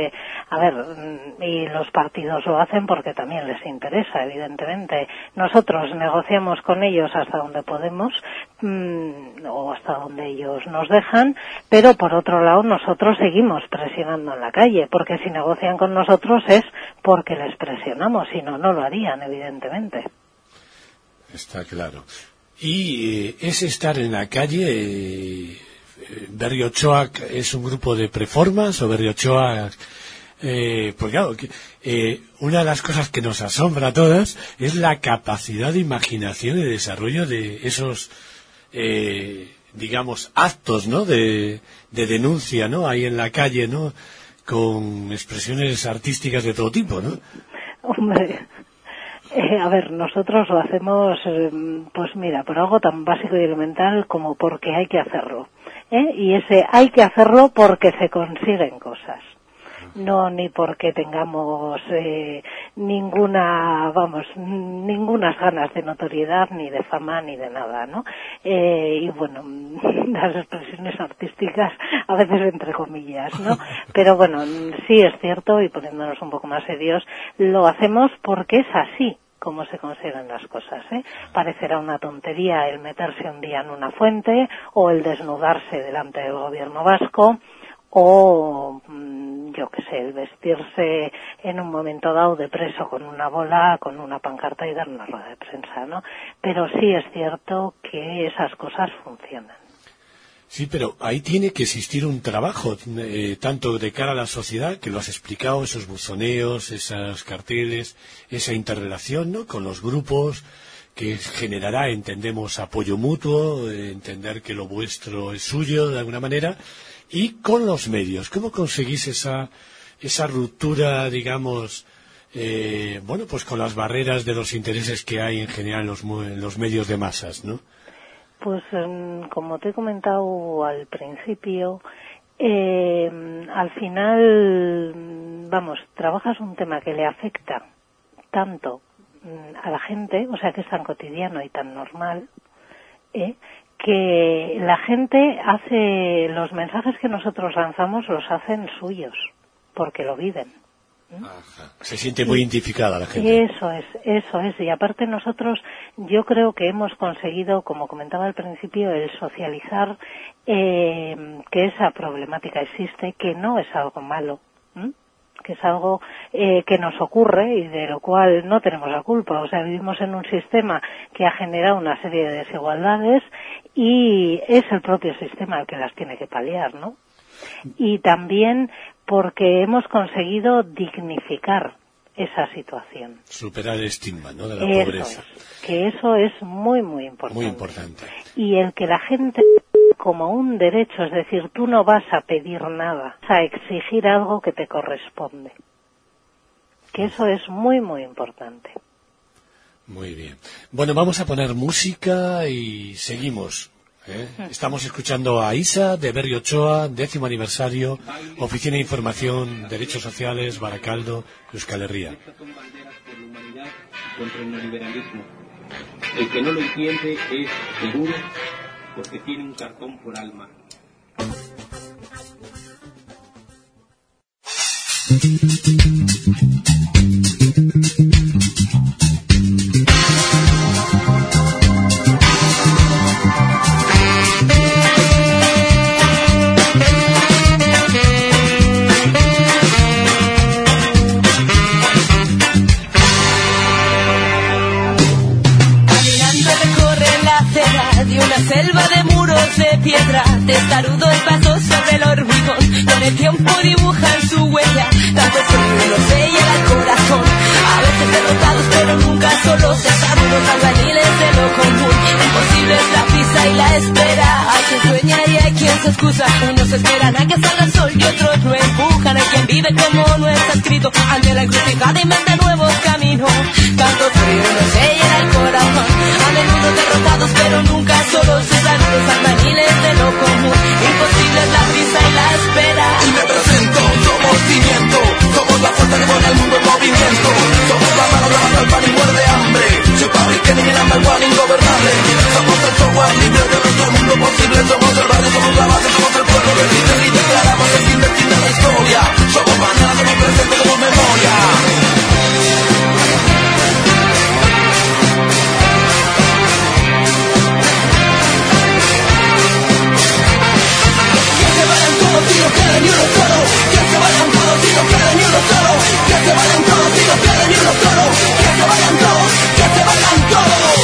y los partidos lo hacen porque también les interesa, evidentemente. Nosotros negociamos con ellos hasta donde podemos, o hasta donde ellos nos dejan, pero por otro lado nosotros seguimos presionando en la calle, porque si negocian con nosotros es porque les presionamos, si no, no lo harían, evidentemente. Está claro. Y ese estar en la calle, Berrio Ochoa es un grupo de preformas o Berrio Ochoa, porque claro, una de las cosas que nos asombra a todas es la capacidad de imaginación y de desarrollo de esos, digamos, actos, ¿no?, de denuncia, ¿no?, ahí en la calle, ¿no?, con expresiones artísticas de todo tipo, ¿no? Hombre, nosotros lo hacemos, pues mira, por algo tan básico y elemental como porque hay que hacerlo. Y ese hay que hacerlo porque se consiguen cosas. No ni porque tengamos ninguna ganas de notoriedad, ni de fama, ni de nada, ¿no? Y bueno, las expresiones artísticas a veces entre comillas, ¿no? Pero bueno, sí es cierto, y poniéndonos un poco más serios, lo hacemos porque es así como se consiguen las cosas, Parecerá una tontería el meterse un día en una fuente o el desnudarse delante del gobierno vasco o, yo qué sé, el vestirse en un momento dado de preso con una bola, con una pancarta y dar una rueda de prensa, ¿no? Pero sí es cierto que esas cosas funcionan. Sí, pero ahí tiene que existir un trabajo, tanto de cara a la sociedad, que lo has explicado, esos buzoneos, esos carteles, esa interrelación, ¿no?, con los grupos que generará, entendemos, apoyo mutuo, entender que lo vuestro es suyo de alguna manera, y con los medios. ¿Cómo conseguís esa ruptura, digamos, pues con las barreras de los intereses que hay en general en los medios de masas, ¿no? Pues como te he comentado al principio, al final, trabajas un tema que le afecta tanto a la gente, o sea que es tan cotidiano y tan normal, que la gente hace los mensajes que nosotros lanzamos, los hacen suyos, porque lo viven. Ajá. Se siente muy identificada la gente. Eso es. Y aparte nosotros, yo creo que hemos conseguido, como comentaba al principio, el socializar que esa problemática existe, que no es algo malo, que es algo que nos ocurre y de lo cual no tenemos la culpa. O sea, vivimos en un sistema que ha generado una serie de desigualdades y es el propio sistema el que las tiene que paliar, ¿no? Y también porque hemos conseguido dignificar esa situación. Superar el estigma, ¿no?, de la pobreza. Que eso es muy, muy importante. Muy importante. Y el que la gente, como un derecho, es decir, tú no vas a pedir nada, vas a exigir algo que te corresponde. Que eso es muy, muy importante. Muy bien. Bueno, vamos a poner música y seguimos. Estamos escuchando a Isa de Berrio Ochoa, 10º aniversario, Oficina de Información, Derechos Sociales, Baracaldo, Euskal Herria. Son banderas por la humanidad y contra el neoliberalismo. El que no lo entiende es seguro porque tiene un cartón por alma. Selva de muros de piedra, testarudo el paso sobre el hormigón, con el tiempo dibujan su huella, tanto frío nos sella el corazón, a veces derrotados pero nunca solos, desarrollos albañiles de lo común, imposible es la prisa y la espera, hay quien sueña y hay quien se excusa, unos esperan a que salga el sol y otros lo empujan, hay quien vive como no está escrito, ante la encrucijada inventa nuevos caminos, tanto frío nos sella el corazón, a menudo derrotados pero nunca solos, desarrollos albañiles de lo común, imposible es la prisa y la espera. Y me presento, somos cimiento, somos la fuerza que pone al mundo en movimiento, somos la mano que mata al pan y muerde hambre, soy Public Enemy number one ingobernable, somos el software libre de nuestro mundo posible, somos el barrio, somos la base, somos el pueblo que dice y declaramos el fin de la historia, somos mañana, somos presente, somos memoria. Que no quede ni uno solo, que se vayan todos y no quede ni uno solo, que se vayan todos y no quede ni uno solo, que se vayan todos, que se vayan todos.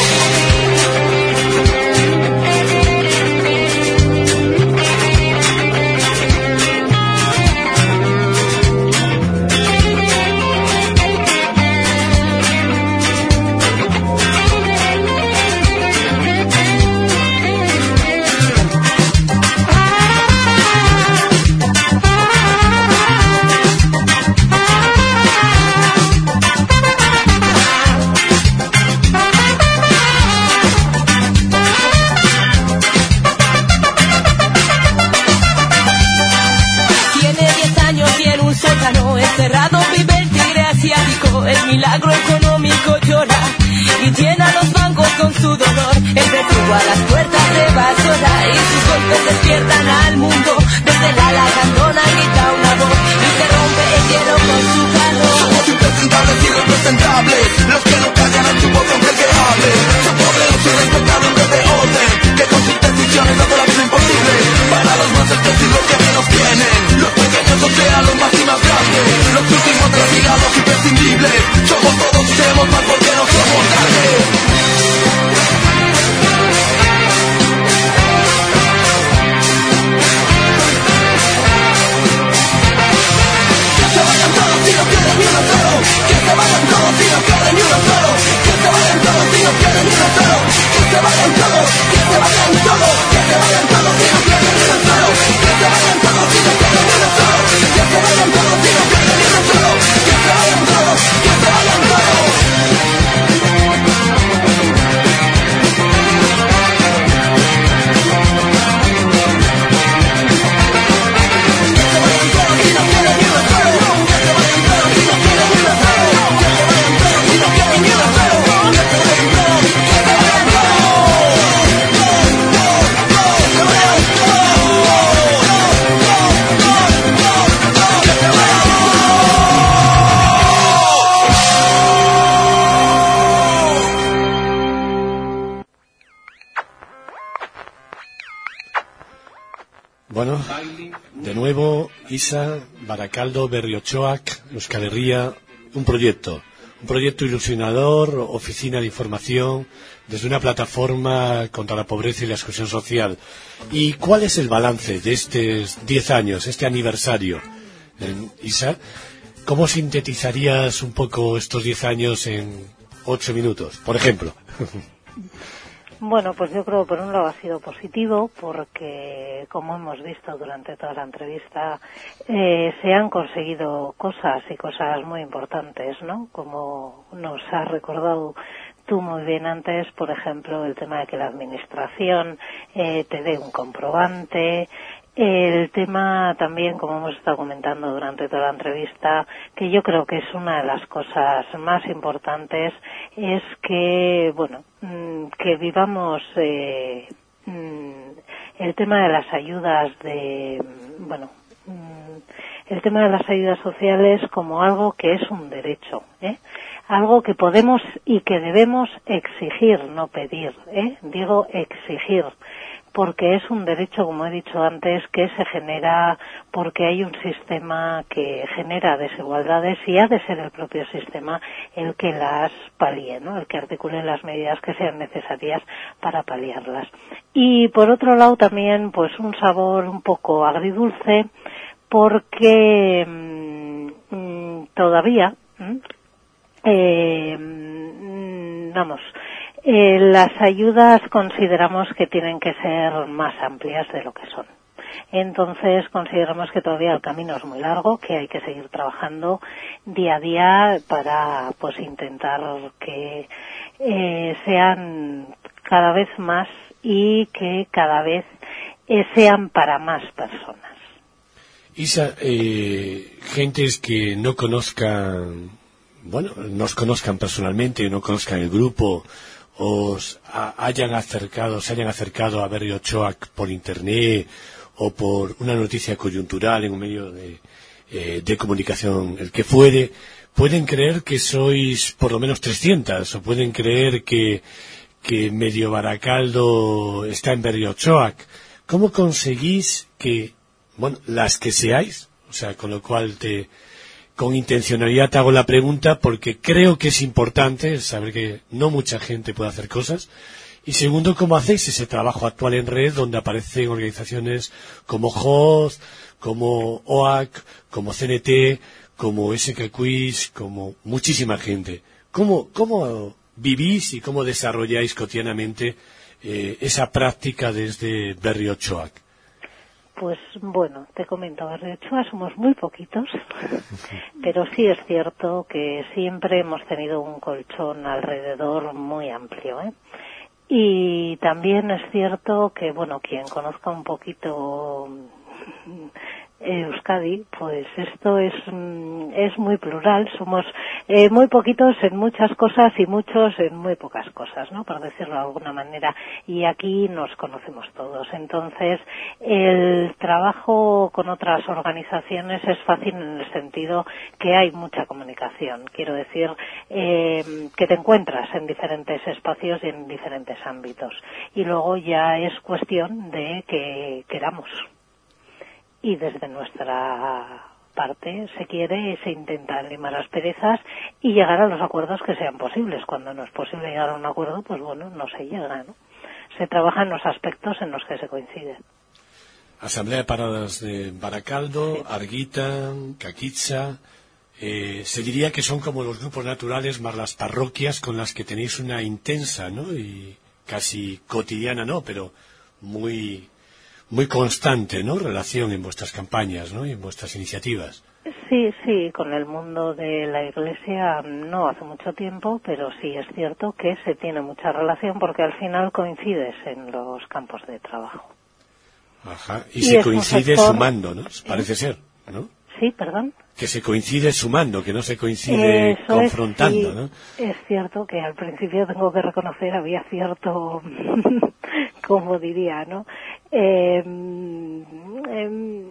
Encerrado vive el tigre asiático, el milagro económico llora y llena los bancos con su dolor. El verdugo a las puertas de basura y sus golpes despiertan al mundo. Desde la lagandona grita una voz y se rompe el hielo con su calor. Somos impresentables y representables, los que no callan en su voz aunque el que hable. Son poderosos y respetados en vez de orden, que con sus decisiones hacen la vida imposible. Para los más específicos que menos tienen, los pequeños o sea los más y más grandes, los últimos retirados imprescindibles. Somos todos y seremos más porque no somos grandes. Bueno, de nuevo, Isa, Barakaldo, Berriochoak, Euskal Herria, un proyecto ilusionador, oficina de información, desde una plataforma contra la pobreza y la exclusión social. ¿Y cuál es el balance de estos 10 años, este aniversario? Isa, ¿cómo sintetizarías un poco estos 10 años en 8 minutos, por ejemplo? Bueno, pues yo creo que por un lado ha sido positivo porque, como hemos visto durante toda la entrevista, se han conseguido cosas y cosas muy importantes, ¿no? Como nos has recordado tú muy bien antes, por ejemplo, el tema de que la administración te dé un comprobante. El tema también, como hemos estado comentando durante toda la entrevista, que yo creo que es una de las cosas más importantes, es que, bueno, que vivamos el tema de las ayudas el tema de las ayudas sociales como algo que es un derecho, algo que podemos y que debemos exigir, no pedir, digo exigir, porque es un derecho, como he dicho antes, que se genera porque hay un sistema que genera desigualdades y ha de ser el propio sistema el que las palíe, ¿no? El que articule las medidas que sean necesarias para paliarlas. Y por otro lado también, pues un sabor un poco agridulce, porque todavía, las ayudas consideramos que tienen que ser más amplias de lo que son. Entonces consideramos que todavía el camino es muy largo, que hay que seguir trabajando día a día para pues intentar que sean cada vez más y que cada vez sean para más personas. Isa, gentes que no conozcan, nos conozcan personalmente, no conozcan el grupo, se hayan acercado a Berriochoak por internet o por una noticia coyuntural en un medio de comunicación, el que fuere, pueden creer que sois por lo menos 300, o pueden creer que medio Barakaldo está en Berriochoak. ¿Cómo conseguís que, las que seáis, o sea, con lo cual con intencionalidad te hago la pregunta porque creo que es importante saber que no mucha gente puede hacer cosas? Y segundo, ¿cómo hacéis ese trabajo actual en red donde aparecen organizaciones como JOZ, como OAC, como CNT, como SK Quiz, como muchísima gente? ¿Cómo vivís y cómo desarrolláis cotidianamente esa práctica desde Berriochoak? Pues bueno, te comento, Berriochoak somos muy poquitos, pero sí es cierto que siempre hemos tenido un colchón alrededor muy amplio, Y también es cierto que, quien conozca un poquito Euskadi, pues esto es muy plural, somos muy poquitos en muchas cosas y muchos en muy pocas cosas, ¿no? Por decirlo de alguna manera, y aquí nos conocemos todos. Entonces, el trabajo con otras organizaciones es fácil en el sentido que hay mucha comunicación. Quiero decir, que te encuentras en diferentes espacios y en diferentes ámbitos. Y luego ya es cuestión de que queramos. Y desde nuestra parte se quiere y se intenta limar las perezas y llegar a los acuerdos que sean posibles. Cuando no es posible llegar a un acuerdo, pues no se llega, ¿no? Se trabaja en los aspectos en los que se coincide. Asamblea de Paradas de Barakaldo, sí. Arguita, Kakitsa, se diría que son como los grupos naturales más las parroquias con las que tenéis una intensa, ¿no? Y casi cotidiana, ¿no? Pero muy constante, ¿no? Relación en vuestras campañas, ¿no? Y en vuestras iniciativas. Sí, con el mundo de la Iglesia no hace mucho tiempo, pero sí es cierto que se tiene mucha relación porque al final coincides en los campos de trabajo. Ajá, y se coincide sumando, ¿no? Parece ser, ¿no? Sí, perdón. Que se coincide sumando, que no se coincide confrontando, ¿no? Es cierto que al principio tengo que reconocer había cierto, como diría, ¿no?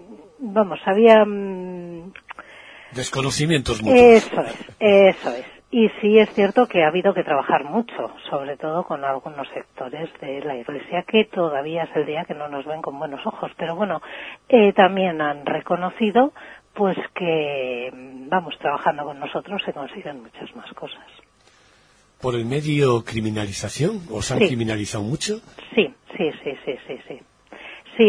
Había desconocimientos mutuos. Eso es. Y sí es cierto que ha habido que trabajar mucho, sobre todo con algunos sectores de la Iglesia, que todavía es el día que no nos ven con buenos ojos. Pero bueno, también han reconocido pues que, vamos, trabajando con nosotros se consiguen muchas más cosas. ¿Por el medio criminalización? ¿Os han criminalizado mucho? Sí. Sí,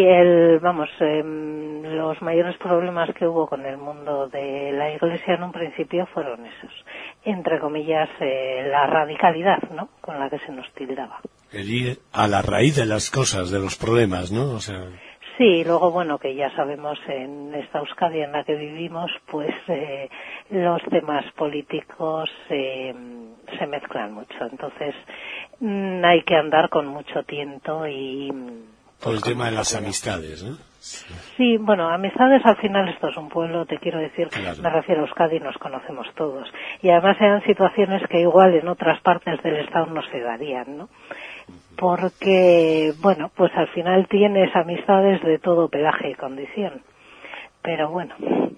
los mayores problemas que hubo con el mundo de la Iglesia en un principio fueron esos, entre comillas, la radicalidad, ¿no?, con la que se nos tildaba. El ir a la raíz de las cosas, de los problemas, ¿no? O sea... Sí, luego, bueno, que ya sabemos en esta Euskadi en la que vivimos, pues los temas políticos se mezclan mucho. Entonces, hay que andar con mucho tiento y... Por el tema de las amistades, ¿no? Sí, bueno, amistades, al final esto es un pueblo, te quiero decir, claro. Me refiero a Euskadi, nos conocemos todos. Y además eran situaciones que igual en otras partes del Estado no se darían, ¿no? Porque, bueno, pues al final tienes amistades de todo pelaje y condición. Pero bueno.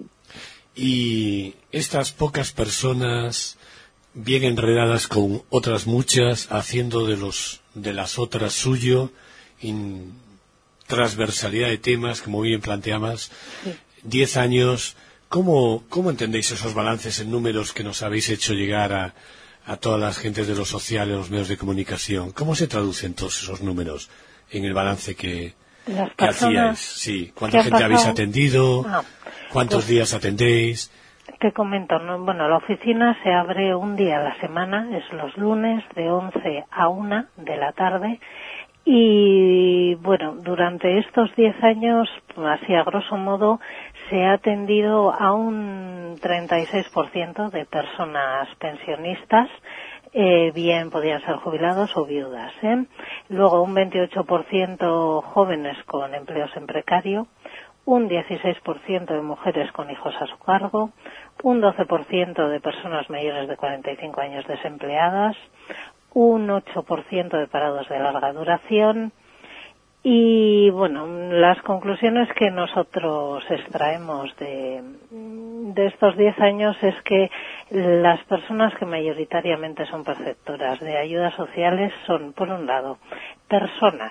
Y estas pocas personas, bien enredadas con otras muchas, haciendo de las otras suyo, transversalidad de temas, como bien planteabas, 10 años, ¿cómo entendéis esos balances en números que nos habéis hecho llegar a todas las gentes de lo social, en los medios de comunicación? ¿Cómo se traducen todos esos números en el balance que hacíais? Sí, ¿cuánta gente habéis atendido? ¿Cuántos días atendéis? Te comento, ¿no? Bueno, la oficina se abre un día a la semana, es los lunes de 11 a 1 de la tarde. Y bueno, durante estos 10 años, así a grosso modo, se ha atendido a un 36% de personas pensionistas, bien podían ser jubilados o viudas, Luego un 28% jóvenes con empleos en precario, un 16% de mujeres con hijos a su cargo, un 12% de personas mayores de 45 años desempleadas, un 8% de parados de larga duración. Y bueno, las conclusiones que nosotros extraemos de estos 10 años es que las personas que mayoritariamente son perceptoras de ayudas sociales son, por un lado, personas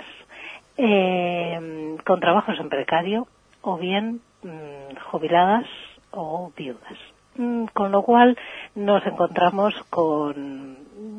con trabajos en precario o bien jubiladas o viudas. Con lo cual nos encontramos con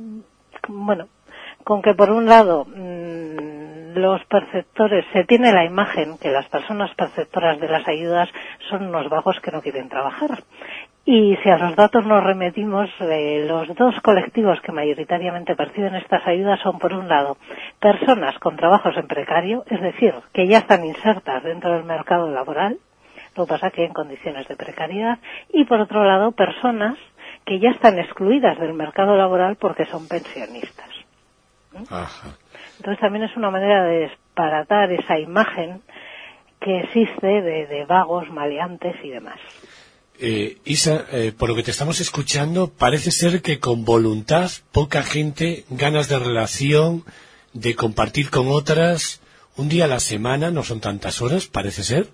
que por un lado los perceptores, se tiene la imagen que las personas perceptoras de las ayudas son unos vagos que no quieren trabajar. Y si a los datos nos remitimos, los dos colectivos que mayoritariamente perciben estas ayudas son, por un lado, personas con trabajos en precario, es decir, que ya están insertas dentro del mercado laboral, lo que pasa que en condiciones de precariedad, y por otro lado, personas que ya están excluidas del mercado laboral porque son pensionistas. Ajá. Entonces también es una manera de disparatar esa imagen que existe de vagos, maleantes y demás. Isa, por lo que te estamos escuchando, parece ser que con voluntad, poca gente, ganas de relación, de compartir con otras, un día a la semana, no son tantas horas, parece ser,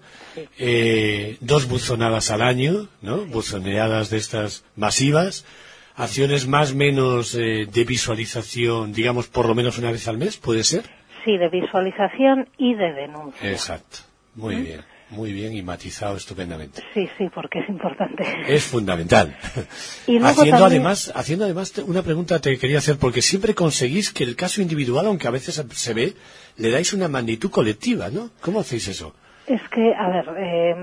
2 buzonadas al año, ¿no? Buzoneadas de estas masivas, acciones más o menos de visualización, digamos, por lo menos una vez al mes, ¿puede ser? Sí, de visualización y de denuncia. Exacto, muy bien. Muy bien y matizado estupendamente. Sí, porque es importante. Es fundamental. Y haciendo además una pregunta te quería hacer, porque siempre conseguís que el caso individual, aunque a veces se ve, le dais una magnitud colectiva, ¿no? ¿Cómo hacéis eso? Es que, a ver,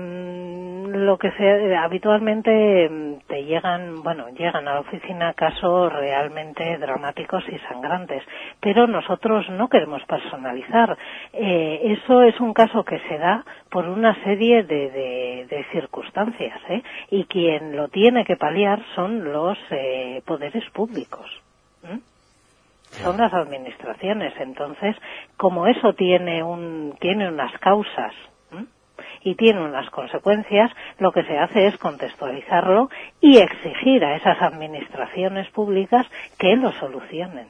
lo que habitualmente llegan a la oficina casos realmente dramáticos y sangrantes, pero nosotros no queremos personalizar. Eso es un caso que se da por una serie de circunstancias, y quien lo tiene que paliar son los poderes públicos. Son las administraciones. Entonces, como eso tiene unas causas y tiene unas consecuencias, lo que se hace es contextualizarlo y exigir a esas administraciones públicas que lo solucionen.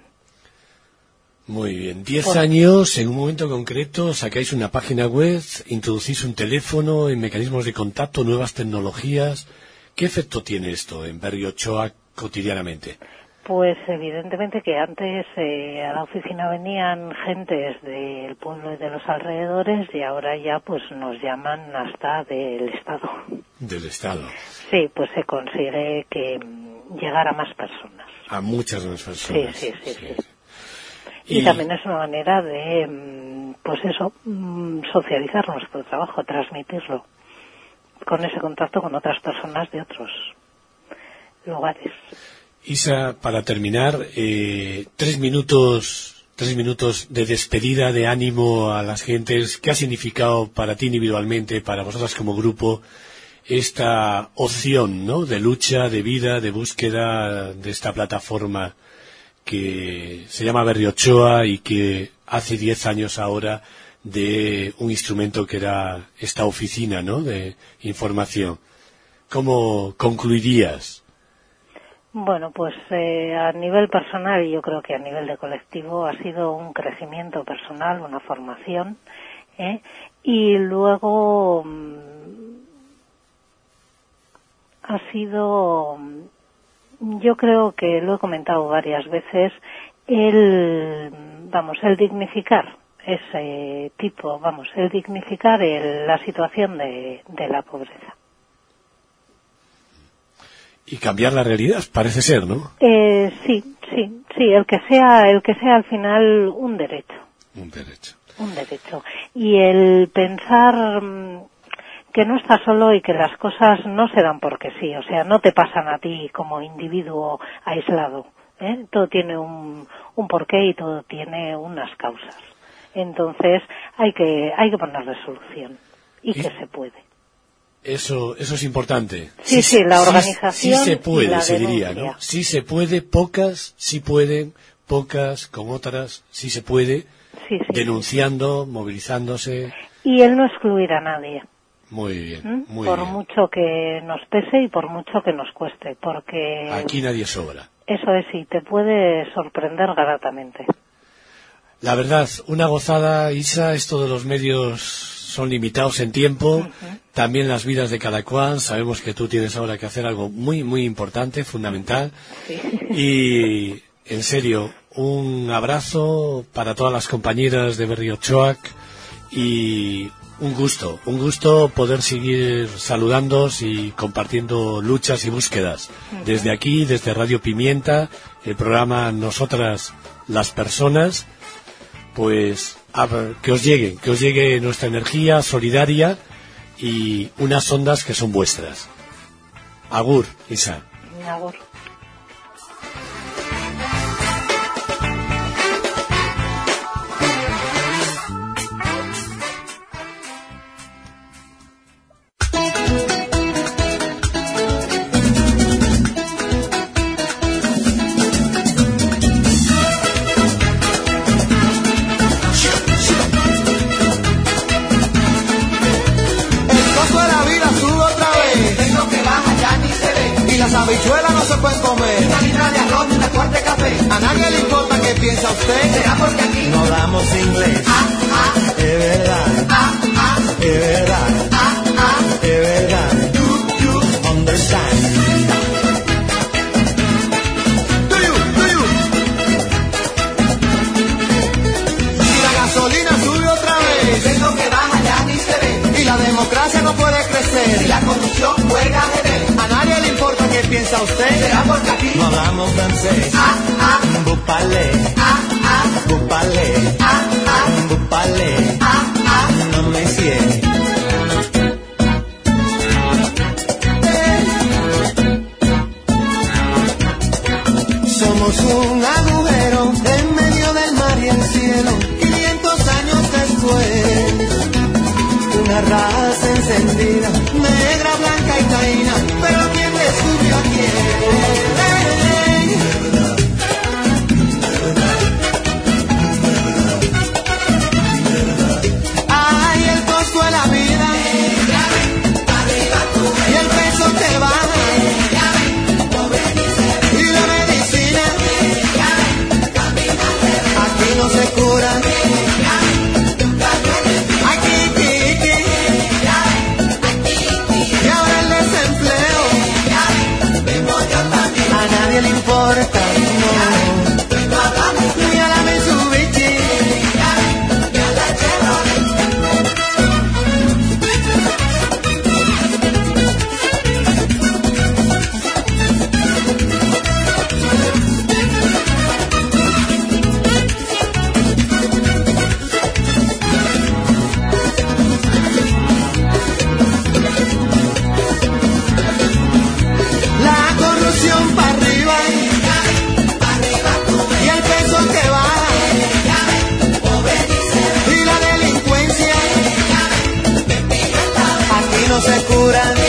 Muy bien. 10 años, en un momento concreto, sacáis una página web, introducís un teléfono, en mecanismos de contacto, nuevas tecnologías. ¿Qué efecto tiene esto en Berrio Ochoa cotidianamente? Pues evidentemente que antes a la oficina venían gentes del pueblo y de los alrededores y ahora ya pues nos llaman hasta del Estado. Del Estado. Sí, pues se consigue que llegar a más personas. A muchas más personas. Sí. Y también es una manera de, pues eso, socializar nuestro trabajo, transmitirlo con ese contacto con otras personas de otros lugares. Isa, para terminar, 3 minutos de despedida, de ánimo a las gentes. ¿Qué ha significado para ti individualmente, para vosotras como grupo, esta opción, ¿no?, de lucha, de vida, de búsqueda de esta plataforma que se llama Berrio Ochoa y que hace 10 años ahora de un instrumento que era esta oficina, ¿no?, de información? ¿Cómo concluirías? Bueno, pues a nivel personal y yo creo que a nivel de colectivo ha sido un crecimiento personal, una formación, y luego ha sido, yo creo que lo he comentado varias veces, el dignificar ese tipo, el dignificar la situación de la pobreza. Y cambiar la realidad, parece ser, ¿no? Sí, el que sea al final un derecho. Un derecho. Y el pensar que no estás solo y que las cosas no se dan porque sí, o sea, no te pasan a ti como individuo aislado, ¿eh? Todo tiene un porqué y todo tiene unas causas. Entonces hay que ponerle solución y que se puede. Eso es importante. Sí, la organización. Sí se puede, y la se denuncia. diría, ¿no? Sí se puede, pocas sí pueden, pocas con otras sí se puede, denunciando, movilizándose. Y el no excluir a nadie. Muy bien, muy por bien. mucho que nos pese y por mucho que nos cueste, porque aquí nadie sobra. Eso es, y te puede sorprender gratamente. La verdad, una gozada, Isa. Esto de los medios son limitados en tiempo, también las vidas de cada cual. Sabemos que tú tienes ahora que hacer algo muy, muy importante, fundamental. Sí. Y, en serio, un abrazo para todas las compañeras de Berrio Ochoa y un gusto poder seguir saludándoos y compartiendo luchas y búsquedas. Desde aquí, desde Radio Pimienta, el programa Nosotras las Personas, pues que os llegue nuestra energía solidaria y unas ondas que son vuestras. Agur, Isa. Agur. Habichuelas no se pueden comer. Una libra de arroz y una cuarta de café. A nadie le importa qué piensa usted. Será porque aquí no hablamos inglés. Es verdad. Es verdad. Es verdad. You understand. Do you? Si la gasolina sube otra vez, es lo que baja ya ni se ve. Y la democracia no puede crecer. Si la corrupción juega ajedrez. A nadie le importa qué piensa usted. Será porque aquí no hablamos francés. Bupale. Bupale. Bupale. No me sigue. Somos un agujero en medio del mar y el cielo. 500 años después, una raza encendida, negra, blanca y taína, pero ¿quién descubrió a quién? Ay, el costo de la vida, y el peso te baja, y la medicina, aquí no se cura. Le importa, no se cura